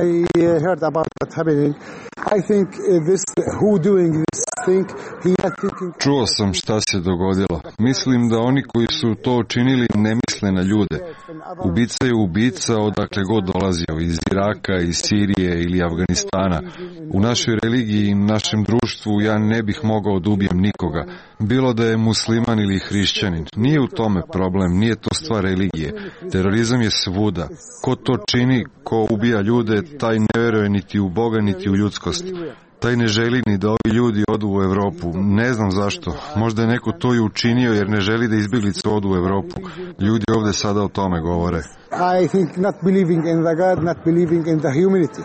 Čuo sam šta se dogodilo. Mislim da oni koji su to učinili ne misle na ljude. Ubica je ubica odakle god dolazio, iz Iraka, iz Sirije ili Afganistana. U našoj religiji i našem društvu ja ne bih mogao da ubijem nikoga, bilo da je musliman ili hrišćanin. Nije u tome problem, nije to stvar religije. Terorizam je svuda. Ko to čini, ko ubija ljude, taj ne veruje niti u Boga, niti u ljudskost. Taj ne želi ni da ovi ljudi odu u Evropu. Ne znam zašto. Možda je neko to i učinio jer ne želi da izbjeglice odu u Evropu. Ljudi ovde sada o tome govore. I think not believing in the God, not believing in the humanity.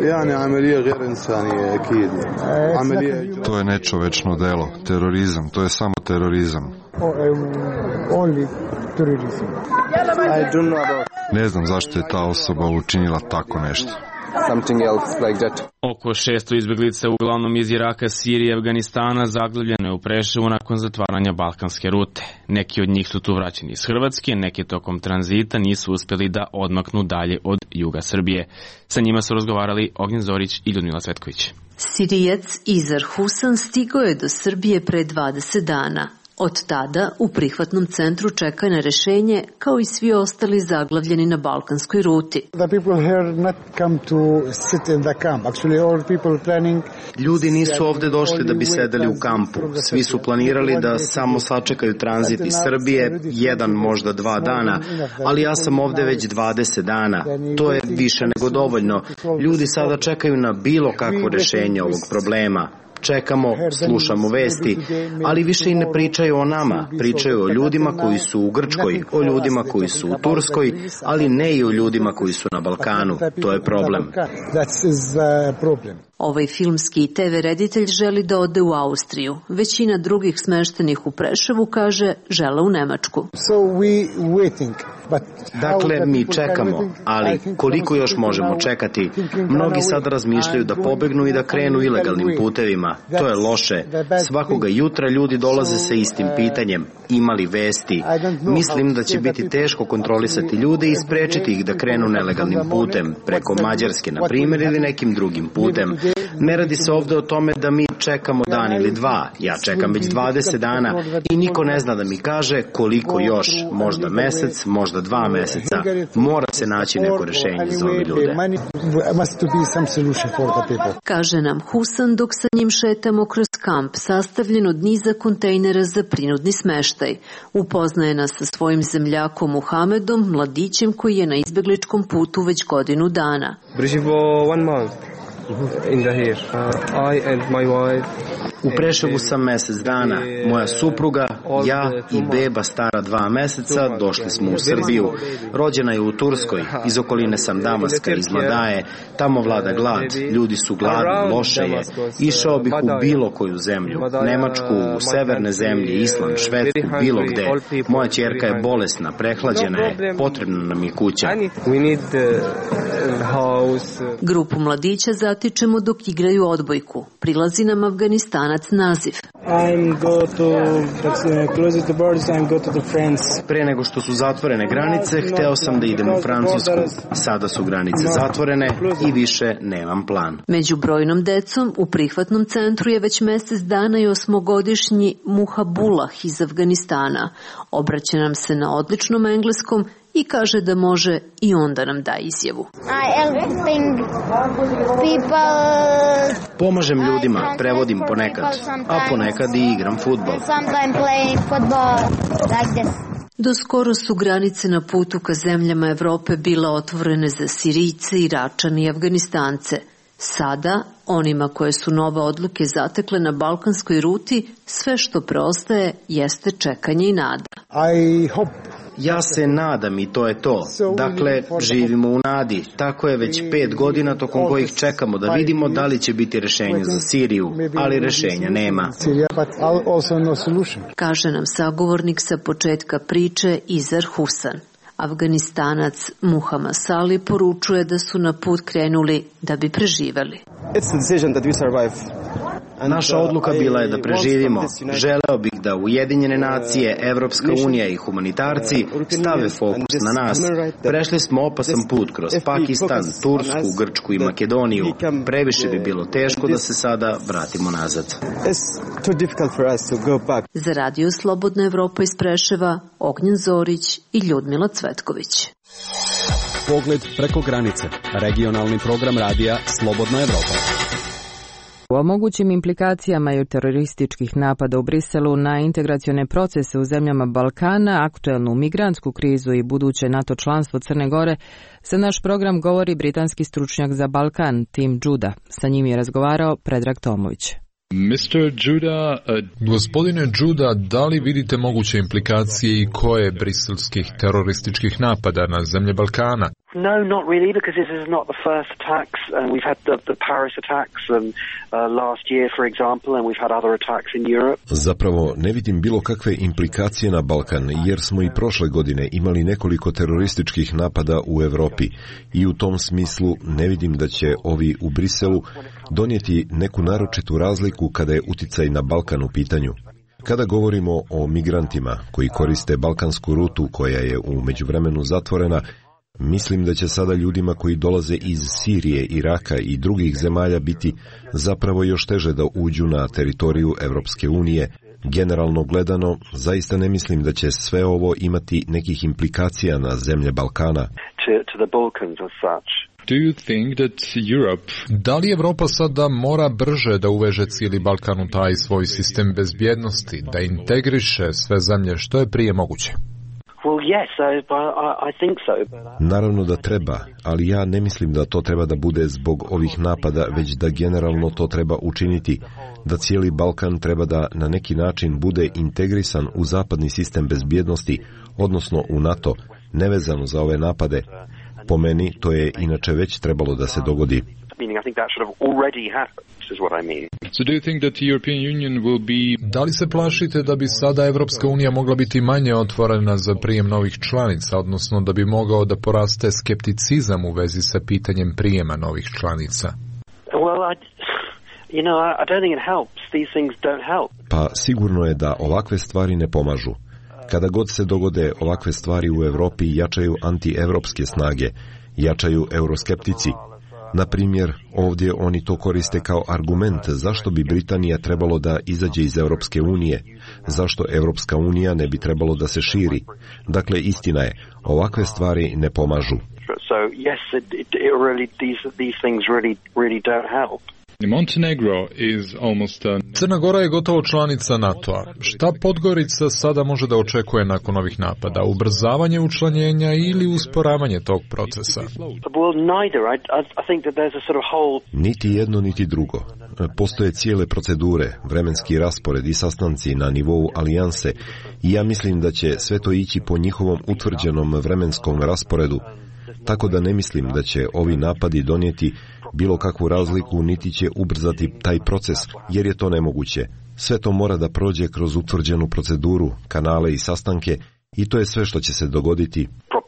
To je nečovečno delo. Terorizam. To je samo terorizam. Only terrorism. Ne znam zašto je ta osoba učinila tako nešto. Oko 600 izbeglica uglavnom iz Iraka, Sirije i Afganistana zaglavljeno je u Preševu nakon zatvaranja balkanske rute. Neki od njih su tu vraćeni iz Hrvatske, neki tokom tranzita nisu uspjeli da odmaknu dalje od juga Srbije. Sa njima su razgovarali Ognjen Zorić i Ljudmila Cvetković. Sirijac Izar Husan stigao je do Srbije pre 20 dana. Od tada u prihvatnom centru čeka na rešenje kao i svi ostali zaglavljeni na balkanskoj ruti. Ljudi nisu ovde došli da bi sedeli u kampu. Svi su planirali da samo sačekaju tranzit iz Srbije, 1, možda 2 dana, ali ja sam ovde već 20 dana. To je više nego dovoljno. Ljudi sada čekaju na bilo kakvo rešenje ovog problema. Čekamo, slušamo vesti, ali više i ne pričaju o nama. Pričaju o ljudima koji su u Grčkoj, o ljudima koji su u Turskoj, ali ne i o ljudima koji su na Balkanu. To je problem. Ovaj filmski i TV reditelj želi da ode u Austriju. Većina drugih smeštenih u Preševu kaže žele u Nemačku. Dakle, mi čekamo, ali koliko još možemo čekati? Mnogi sad razmišljaju da pobegnu i da krenu ilegalnim putevima. To je loše. Svakoga jutra ljudi dolaze sa istim pitanjem. Imali vesti? Mislim da će biti teško kontrolisati ljude i sprečiti ih da krenu nelegalnim putem, preko Mađarske, na primjer, ili nekim drugim putem. Ne radi se ovde o tome da mi čekamo dan ili 2. Ja čekam već 20 dana i niko ne zna da mi kaže koliko još. Možda mesec, možda 2 meseca. Mora se naći neko rešenje za ove ljude. Kaže nam Husan dok sa njim šetamo kroz kamp sastavljen od niza kontejnera za prinudni smeštaj. Upoznaje nas sa svojim zemljakom Muhamedom, mladićem koji je na izbegličkom putu već godinu dana. U Preševu sam mesec dana. Moja supruga, Ja i beba stara 2 meseca došli smo u Srbiju. Rođena je u Turskoj, iz okoline sam Damaska, iz Mladaje. Tamo vlada glad, ljudi su gladni, loše je. Išao bih u bilo koju zemlju, Nemačku, u severne zemlje, Island, Švedsku, bilo gde. Moja ćerka je bolesna, prehlađena je, potrebna nam je kuća. Grupu mladića zatičemo dok igraju odbojku. Prilazi nam Afganistanac Naziv. Pre nego što su zatvorene granice, hteo sam da idem u Francusku. Sada su granice zatvorene i više nemam plan. Među brojnom decom u prihvatnom centru je već mesec dana i 8-godišnji Muhabullah iz Afganistana. Obraća nam se na odličnom engleskom i kaže da može i on da nam da izjavu. Pomažem ljudima, prevodim ponekad, a ponekad i igram fudbal. Do skoro su granice na putu ka zemljama Evrope bile otvorene za Sirijce, Iračane i Afganistance. Sada, onima koje su nove odluke zatekle na balkanskoj ruti, sve što preostaje jeste čekanje i nada. Ja se nadam i to je to. Dakle, živimo u nadi. Tako je već 5 godina tokom kojih čekamo da vidimo da li će biti rešenje za Siriju, ali rešenja nema. Kaže nam sagovornik sa početka priče Izar Husan. Afganistanac Muhammad Sali poručuje da su na put krenuli da bi preživeli. Naša odluka bila je da preživimo. Želeo bih da Ujedinjene nacije, Evropska unija i humanitarci stave fokus na nas. Prešli smo opasan put kroz Pakistan, Tursku, Grčku i Makedoniju. Previše bi bilo teško da se sada vratimo nazad. Za Radio Slobodna Evropa iz Preševa, Ognjen Zorić i Ljudmila Cvetković. Pogled preko granice. Regionalni program radija Slobodna Evropa. O mogućim implikacijama i terorističkih napada u Briselu na integracione procese u zemljama Balkana, aktuelnu migrantsku krizu i buduće NATO članstvo Crne Gore, za naš program govori britanski stručnjak za Balkan, Tim Juda. Sa njim je razgovarao Predrag Tomović. Gospodine Juda, da li vidite moguće implikacije i koje briselskih terorističkih napada na zemlje Balkana? No, not really, because this is not the first attacks. We've had the Paris attacks last year, for example, and we've had other attacks in Europe. Zapravo, ne vidim bilo kakve implikacije na Balkan, jer smo i prošle godine imali nekoliko terorističkih napada u Evropi i u tom smislu ne vidim da će ovi u Briselu donijeti neku naročitu razliku kada je uticaj na Balkan u pitanju. Kada govorimo o migrantima koji koriste balkansku rutu koja je u međuvremenu zatvorena, mislim da će sada ljudima koji dolaze iz Sirije, Iraka i drugih zemalja biti zapravo još teže da uđu na teritoriju Evropske unije. Generalno gledano, zaista ne mislim da će sve ovo imati nekih implikacija na zemlje Balkana. Da li Evropa sada mora brže da uveže cijeli Balkan u taj svoj sistem bezbjednosti, da integriše sve zemlje što je prije moguće? Naravno da treba, ali ja ne mislim da to treba da bude zbog ovih napada, već da generalno to treba učiniti, da cijeli Balkan treba da na neki način bude integrisan u zapadni sistem bezbjednosti, odnosno u NATO, nevezano za ove napade. Po meni, to je inače već trebalo da se dogodi. Da li se plašite da bi sada Evropska unija mogla biti manje otvorena za prijem novih članica, odnosno da bi mogao da poraste skepticizam u vezi sa pitanjem prijema novih članica? Pa sigurno je da ovakve stvari ne pomažu. Kada god se dogode ovakve stvari u Evropi, jačaju antievropske snage, jačaju euroskeptici. Na primjer, ovdje oni to koriste kao argument zašto bi Britanija trebalo da izađe iz Europske unije, zašto Europska unija ne bi trebalo da se širi. Dakle, istina je, ovakve stvari ne pomažu. Crna Gora je gotovo članica NATO-a. Šta Podgorica sada može da očekuje nakon ovih napada? Ubrzavanje učlanjenja ili usporavanje tog procesa? Niti jedno, niti drugo. Postoje cijele procedure, vremenski raspored i sastanci na nivou alijanse i ja mislim da će sve to ići po njihovom utvrđenom vremenskom rasporedu, tako da ne mislim da će ovi napadi donijeti bilo kakvu razliku, niti će ubrzati taj proces, jer je to nemoguće. Sve to mora da prođe kroz utvrđenu proceduru, kanale i sastanke, i to je sve što će se dogoditi.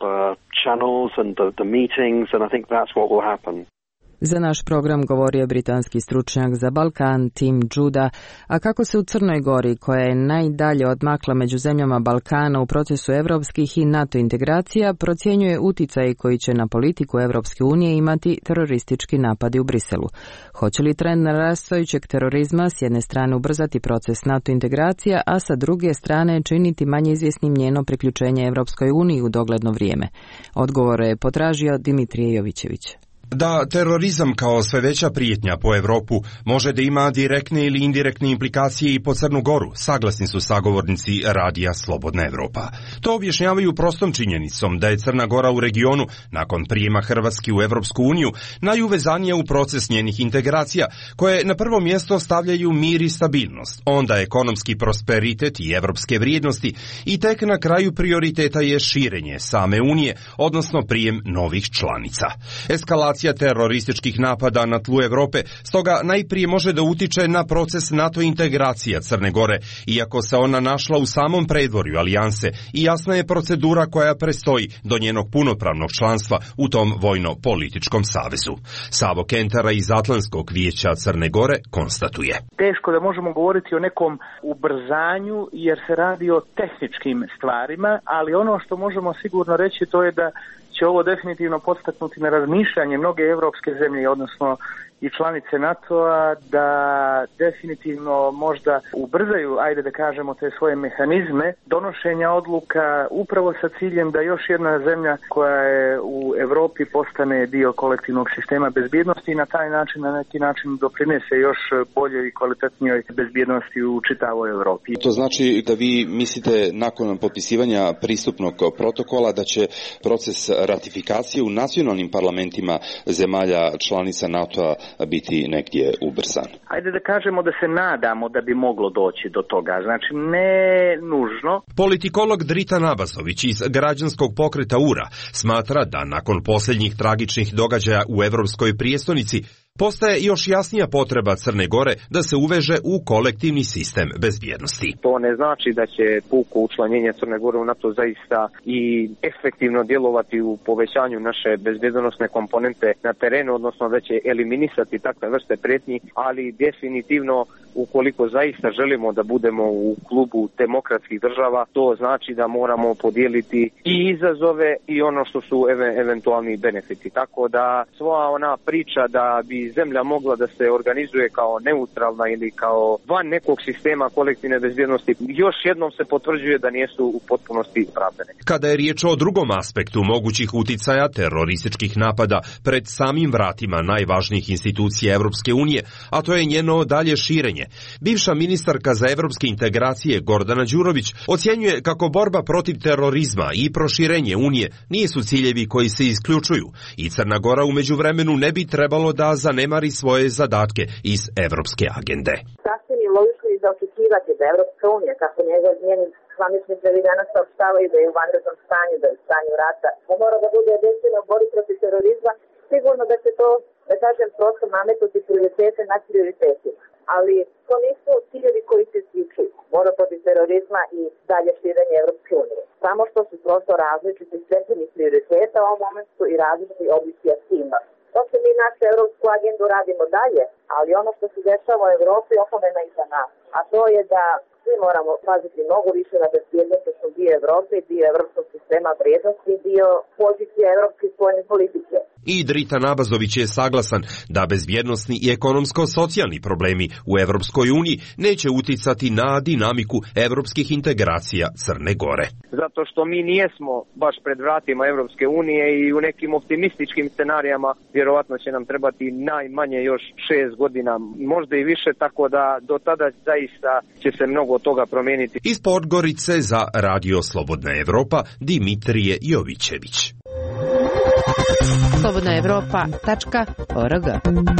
Za naš program govorio britanski stručnjak za Balkan Tim Juda, a kako se u Crnoj Gori, koja je najdalje odmakla među zemljama Balkana u procesu evropskih i NATO integracija, procjenjuje uticaj koji će na politiku Evropske unije imati teroristički napadi u Briselu. Hoće li trend narastajućeg terorizma s jedne strane ubrzati proces NATO integracija, a sa druge strane činiti manje izvjesnim njeno priključenje Evropskoj uniji u dogledno vrijeme? Odgovore je potražio Dimitrije Jovićević. Da terorizam kao sve veća prijetnja po Europu može da ima direktne ili indirektne implikacije i po Crnu Goru, saglasni su sagovornici radija Slobodna Evropa. To objašnjavaju prostom činjenicom da je Crna Gora u regionu, nakon prijema Hrvatske u Evropsku uniju, najuvezanija u proces njenih integracija, koje na prvo mjesto stavljaju mir i stabilnost, onda ekonomski prosperitet i evropske vrijednosti i tek na kraju prioriteta je širenje same Unije, odnosno prijem novih članica. Eskalacija terorističkih napada na tlu Evrope stoga najprije može da utiče na proces NATO integracija Crne Gore, iako se ona našla u samom predvorju alijanse i jasna je procedura koja prestoji do njenog punopravnog članstva u tom vojno-političkom savezu. Savo Kentara iz Atlantskog vijeća Crne Gore konstatuje. Teško da možemo govoriti o nekom ubrzanju jer se radi o tehničkim stvarima, ali ono što možemo sigurno reći to je da će ovo definitivno podstaknuti na razmišljanje mnoge evropske zemlje, odnosno i članice NATO-a, da definitivno možda ubrzaju, ajde da kažemo, te svoje mehanizme donošenja odluka upravo sa ciljem da još jedna zemlja koja je u Evropi postane dio kolektivnog sistema bezbjednosti i na taj način, na neki način doprinese još boljoj i kvalitetnijoj bezbjednosti u čitavoj Evropi. To znači da vi mislite nakon potpisivanja pristupnog protokola da će proces ratifikacije u nacionalnim parlamentima zemalja članica NATO-a biti negdje ubrzan? Ajde da kažemo da se nadamo da bi moglo doći do toga, znači ne nužno. Politikolog Drita Nabazović iz građanskog pokreta URA smatra da nakon posljednjih tragičnih događaja u evropskoj prijestolnici postaje još jasnija potreba Crne Gore da se uveže u kolektivni sistem bezbjednosti. To ne znači da će puko učlanjenje Crne Gore u NATO zaista i efektivno djelovati u povećanju naše bezbjednosne komponente na terenu, odnosno da će eliminisati takve vrste prijetnji, ali definitivno ukoliko zaista želimo da budemo u klubu demokratskih država, to znači da moramo podijeliti i izazove i ono što su eventualni benefiti. Tako da sva ona priča da bi zemlja mogla da se organizuje kao neutralna ili kao van nekog sistema kolektivne bezbjednosti, još jednom se potvrđuje da nisu u potpunosti opravdane. Kada je riječ o drugom aspektu mogućih uticaja terorističkih napada pred samim vratima najvažnijih institucija Evropske unije, a to je njeno dalje širenje, bivša ministarka za evropske integracije Gordana Đurović ocjenjuje kako borba protiv terorizma i proširenje Unije nisu ciljevi koji se isključuju i Crna Gora u međuvremenu ne bi trebalo da zanemari svoje zadatke iz evropske agende. Sasvim je logično i za očekivati da Evropska unija, kako njeni zvaničnici danas saopštavaju da je u vanrednom stanju, da je u stanju rata, da mora da bude jedinstvena u borbi protiv terorizma, sigurno da će to, da kažem, prosto nametnuti prioritete na prioritetima. Ali to nisu ciljevi koji se isključuju. Borba protiv terorizma i dalje širenje Evropske unije. Samo što su prosto različiti stepeni prioriteta u ovom momentu i različiti oblici aktivnosti. To se mi našu evropsku agendu radimo dalje, ali ono što se dešava u Evropi opomena i za nas. A to je da svi moramo paziti mnogo više na bezbjednost, što smo dio Evrope, dio evropskog sistema vrijednosti, dio pozicije evropske spoljne politike. I Dritan Abazović je saglasan da bezbjednosni i ekonomsko-socijalni problemi u Evropskoj uniji neće uticati na dinamiku evropskih integracija Crne Gore. Zato što mi nijesmo baš pred vratima Evropske unije i u nekim optimističkim scenarijama vjerovatno će nam trebati najmanje još 6 godina, možda i više, tako da do tada zaista će se mnogo toga promijeniti. Iz Podgorice za Radio Slobodna Evropa, Dimitrije Jovićević. slobodnaevropa.org.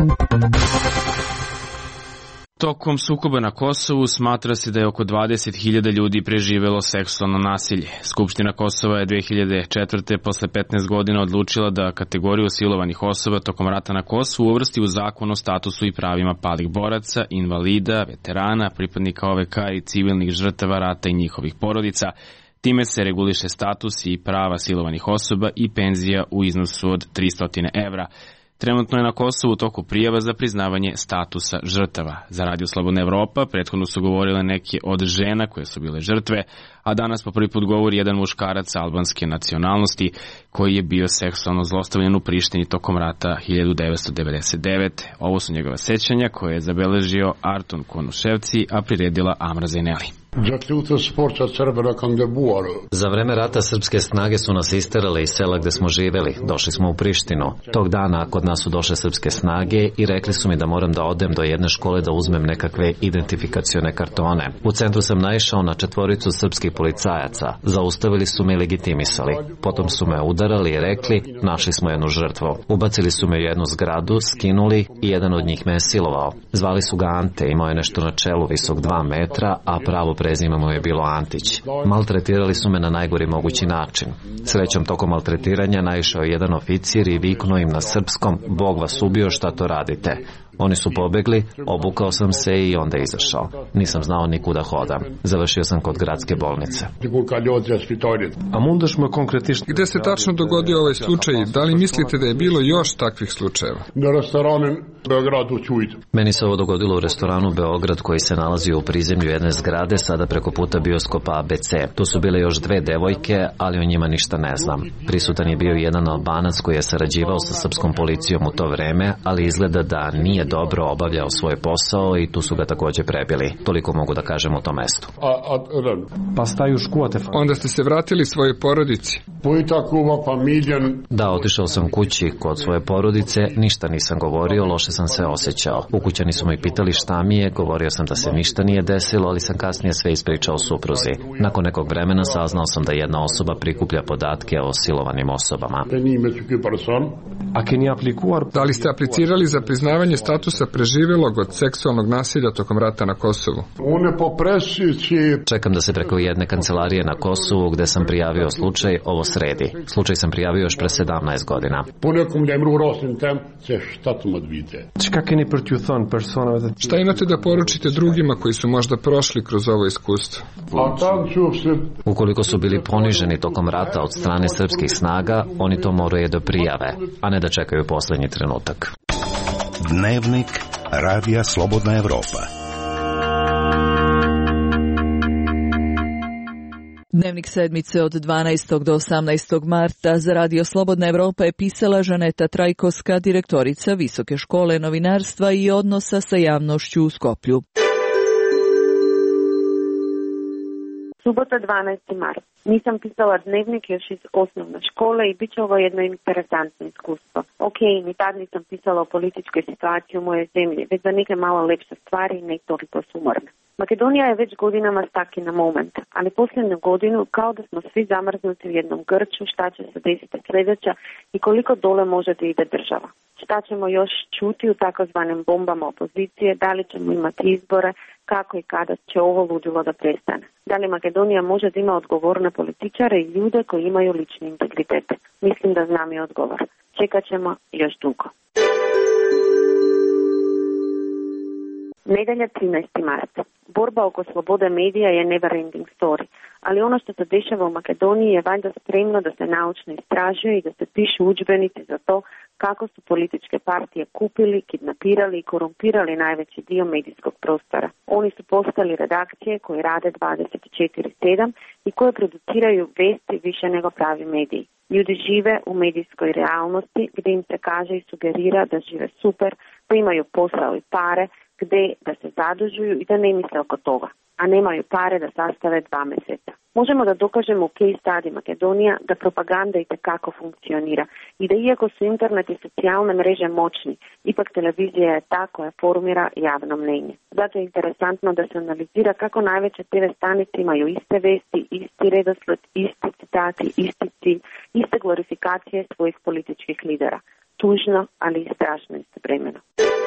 Tokom sukoba na Kosovu smatra se da je oko 20.000 ljudi preživelo seksualno nasilje. Skupština Kosova je 2004. posle 15 godina odlučila da kategoriju silovanih osoba tokom rata na Kosovu uvrsti u zakon o statusu i pravima palih boraca, invalida, veterana, pripadnika OVK i civilnih žrtava rata i njihovih porodica. Time se reguliše status i prava silovanih osoba i penzija u iznosu od 300 evra. Trenutno je na Kosovu u toku prijava za priznavanje statusa žrtava. Za Radio Slobodna Evropa prethodno su govorile neke od žena koje su bile žrtve, a danas po prvi put govori jedan muškarac albanske nacionalnosti koji je bio seksualno zlostavljen u Prištini tokom rata 1999. Ovo su njegova sećanja koje je zabeležio Arton Konuševci, a priredila Amra Zajneli. Za vreme rata srpske snage su nas isterale iz sela gde smo živeli. Došli smo u Prištinu. Tog dana kod nas su došle srpske snage i rekli su mi da moram da odem do jedne škole da uzmem nekakve identifikacione kartone. U centru sam naišao na 4 srpskih policajaca. Zaustavili su me i legitimisali. Potom su me udarali i rekli, našli smo jednu žrtvu. Ubacili su me u jednu zgradu, skinuli i jedan od njih me je silovao. Zvali su ga Ante, imao je nešto na čelu visok 2 metra, a pravo prezime mu je bilo Antić. Maltretirali su me na najgori mogući način. Srećom tokom maltretiranja naišao je jedan oficir i viknuo im na srpskom, Bog vas ubio, šta to radite? Oni su pobegli, obukao sam se i onda izašao. Nisam znao ni kuda hodam. Završio sam kod gradske bolnice. Gde se tačno dogodio ovaj slučaj? Da li mislite da je bilo još takvih slučajeva? Meni se ovo dogodilo u restoranu Beograd koji se nalazi u prizemlju jedne zgrade, sada preko puta bioskopa ABC. Tu su bile još 2 devojke, ali o njima ništa ne znam. Prisutan je bio jedan Albanac koji je sarađivao sa srpskom policijom u to vreme, ali izgleda da nije dobro obavljao svoj posao i tu su ga takođe prebili. Toliko mogu da kažem u tom mestu. Onda ste se vratili svojoj porodici? Da, otišao sam kući kod svoje porodice, ništa nisam govorio, loše sam se osjećao. Ukućani su me pitali šta mi je, govorio sam da se ništa nije desilo, ali sam kasnije sve ispričao supruzi. Nakon nekog vremena saznao sam da jedna osoba prikuplja podatke o silovanim osobama. Da li ste aplicirali za priznavanje statusa preživelog od seksualnog nasilja tokom rata na Kosovu? Čekam da se preko jedne kancelarije na Kosovu gde sam prijavio slučaj ovo sredi. Slučaj sam prijavio još pre 17 godina. Šta imate da poručite drugima koji su možda prošli kroz ovo iskustvo? Ukoliko su bili poniženi tokom rata od strane srpskih snaga, oni to moraju da prijave, a ne da čekaju poslednji trenutak. Dnevnik Radija Slobodna Evropa. Dnevnik sedmice od 12. do 18. marta za Radio Slobodna Evropa je pisala Žaneta Trajkovska, direktorica Visoke škole novinarstva i odnosa sa javnošću u Skoplju. Subota 12. mart. Nisam pisala dnevnik još iz osnovne škole i bit će ovo jedno interesantno iskustvo. Ok, ni tad nisam pisala o političkoj situaciji u mojoj zemlji, već za neke malo lepše stvari i ne toliko sumorne. Makedonija je već godinama staki na moment, ali posljednju godinu kao da smo svi zamrznuti u jednom grču šta će se desiti sljedeća i koliko dole može da ide država. Šta ćemo još čuti u takozvanim bombama opozicije, da li ćemo imati izbore, kako i kada će ovo ludilo da prestane. Da li Makedonija može da ima odgovorne političare i ljude koji imaju lični integritet? Mislim da znam i odgovor. Čekat ćemo još dugo. Nedelja 13. mart. Borba oko slobode medija je never ending story, ali ono što se dešava u Makedoniji je valjda spremno da se naučno istražuje i da se pišu udžbenici za to kako su političke partije kupili, kidnapirali i korumpirali najveći dio medijskog prostora. Oni su postali redakcije koje rade 24/7 i koje produciraju vesti više nego pravi mediji. Ljudi žive u medijskoj realnosti gdje im se kaže i sugerira da žive super, da imaju posao i pare, gdje da se zadužuju i da ne misle oko toga, a nemaju pare da sastave 2 mjeseca. Možemo da dokažemo u case study Makedonija da propaganda itekako funkcionira i da iako su internet i socijalne mreže moćni, ipak televizija je ta koja formira javno mnenje. Zato je interesantno da se analizira kako najveće TV stanice imaju iste vesti, isti redosled, isti citati, isti cilj, iste glorifikacije svojih političkih lidera. Tužno, ali i strašno istovremeno.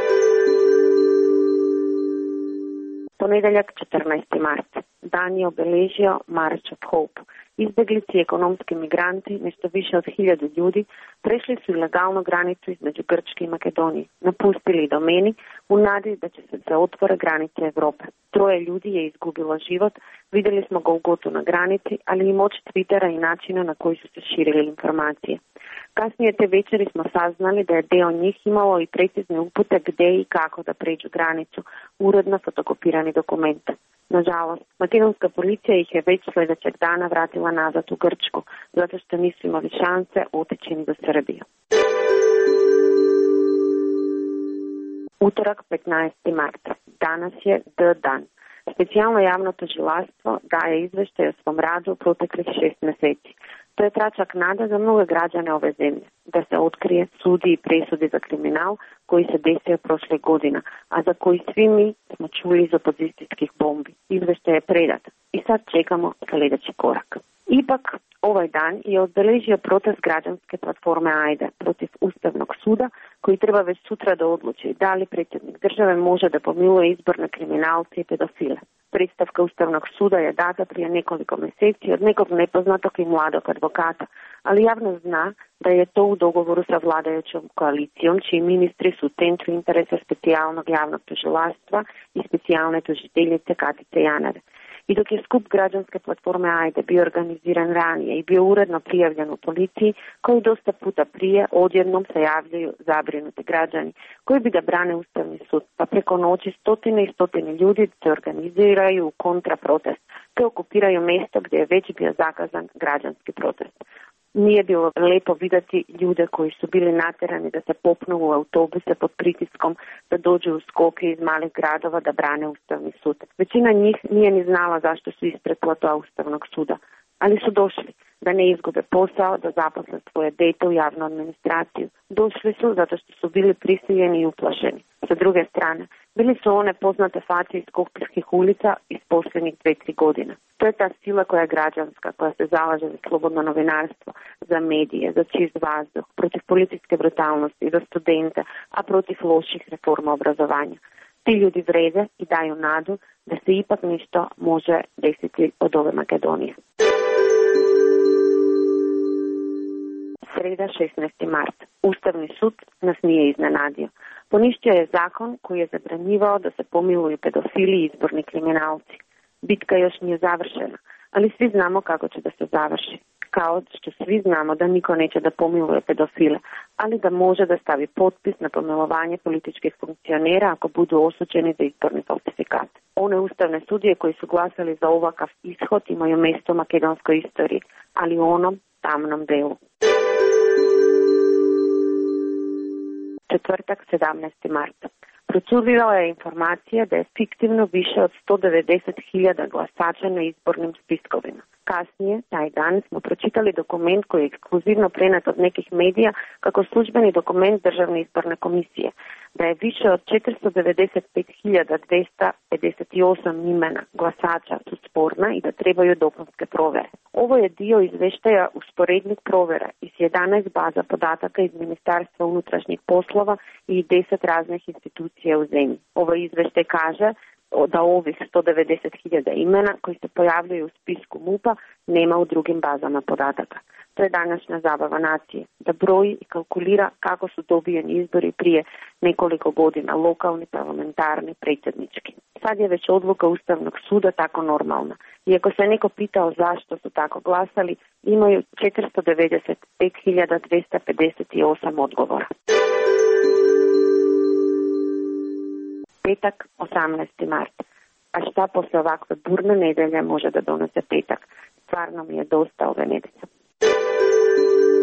Ponedeljak 14. mart. Dan je obeležio March of Hope. Izbjeglici i ekonomski migranti, nešto više od 1000 ljudi, prešli su ilegalno granicu između Grčke i Makedonije, napustili domeni u nadi da će se otvore granice Europe. 3 ljudi je izgubilo život, vidjeli smo ga u gotu na granici, ali i moć Twittera i načina na koji su se širile informacije. Kasnije te večeri smo saznali da je deo njih imalo i precizne upute gdje i kako da pređu granicu, uredno fotokopirani dokument. Nažalost, makedonska policija ih je već sljedećeg dana vratila nazad u Grčku, zato što nisu imali šanse otići ni do Srbije. Utorak 15. marta. Danas je dan. Specijalno javno tužilaštvo daje izvještaj o svom radu proteklih 6 mjeseci. To je tračak nada za mnoge građane ove zemlje, da se otkrije, sudi i presudi za kriminal koji se desio prošle godina, a za koji svi mi smo čuli iz opozicijskih bombi. Izvještaj je predat i sad čekamo sljedeći korak. Ipak, ovaj dan je obeležio protest građanske platforme AJDE protiv Ustavnog suda, koji treba već sutra da odluči da li predsjednik države može da pomiluje izborne kriminalce i pedofile. Predstavka Ustavnog suda je data prije nekoliko mjeseci od nekog nepoznatog i mladog advokata, ali javno zna da je to u dogovoru sa vladajućom koalicijom, čiji ministri su u centru interesa specijalnog javnog tužilaštva i specijalne tužiteljice Katice Janeve. I dok je skup građanske platforme AJDE bio organiziran ranije i bio uredno prijavljen u policiji, koji dosta puta prije odjednom se javljaju zabrinuti građani koji bi da brane Ustavni sud, pa preko noći stotine i stotine ljudi se organiziraju u kontraprotest, te okupiraju mjesto gdje je već bio zakazan građanski protest. Nije bilo lepo vidjeti ljude koji su bili natjerani da se popnu u autobuse pod pritiskom, da dođu u skoke iz malih gradova da brane Ustavni sud. Većina njih nije ni znala zašto su ispred platoa Ustavnog suda, ali su došli da ne izgube posao, da zaposle svoje dete u javnu administraciju. Došli su zato što su bili prisiljeni i uplašeni. Sa druge strane, bili su one poznate face iz Skopskih ulica iz posljednjih 2-3 godina. To je ta sila koja je građanska, koja se zalaže za slobodno novinarstvo, za medije, za čist vazduh, protiv policijske brutalnosti, za studente, a protiv loših reforma obrazovanja. Ti ljudi vrede i daju nadu da se ipak nešto može desiti od ove Makedonije. Sreda 16. mart. Ustavni sud nas nije iznenadio. Poništio je zakon koji je zabranjivao da se pomiluju pedofili i izborni kriminalci. Bitka još nije završena, ali svi znamo kako će da se završi. Kao što svi znamo da niko neće da pomiluje pedofile, ali da može da stavi potpis na pomilovanje političkih funkcionera ako budu osuđeni za izborni falsifikat. One ustavne sudije koji su glasali za ovakav ishod imaju mjesto u makedonskoj istoriji, ali u onom tamnom delu. Četvrtak 17. marta. Procurila je informacija da je fiktivno više od 190.000 glasača na izbornim spiskovima. Kasnije, taj dan, smo pročitali dokument koji je ekskluzivno prenet od nekih medija kako službeni dokument Državne izborne komisije, da je više od 495.258 imena glasača su sporna i da trebaju dopunske provere. Ovo je dio izveštaja usporednih provera iz 11 baza podataka iz Ministarstva unutrašnjih poslova i 10 raznih institucija u zemlji. Ovo izveštaj kaže da ovih 190.000 imena koji se pojavljaju u spisku MUP-a nema u drugim bazama podataka. To je današnja zabava nacije, da broji i kalkulira kako su dobijeni izbori prije nekoliko godina, lokalni, parlamentarni, predsjednički. Sad je već odluka Ustavnog suda tako normalna. Iako se neko pitao zašto su tako glasali, imaju 495.258 odgovora. Petak, 18. mart. A šta posle ovakve burne nedelje može da donose petak? Stvarno mi je dosta ove nedelje.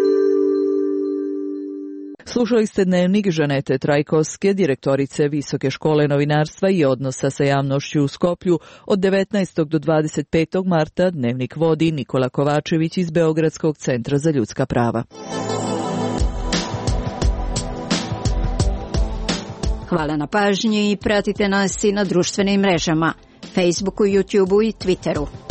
Slušali ste Dnevnik Žanete Trajkovske, direktorice Visoke škole novinarstva i odnosa sa javnošću u Skoplju. Od 19. do 25. marta Dnevnik vodi Nikola Kovačević iz Beogradskog centra za ljudska prava. Hvala na pažnji i pratite nas i na društvenim mrežama, Facebooku, YouTubeu i Twitteru.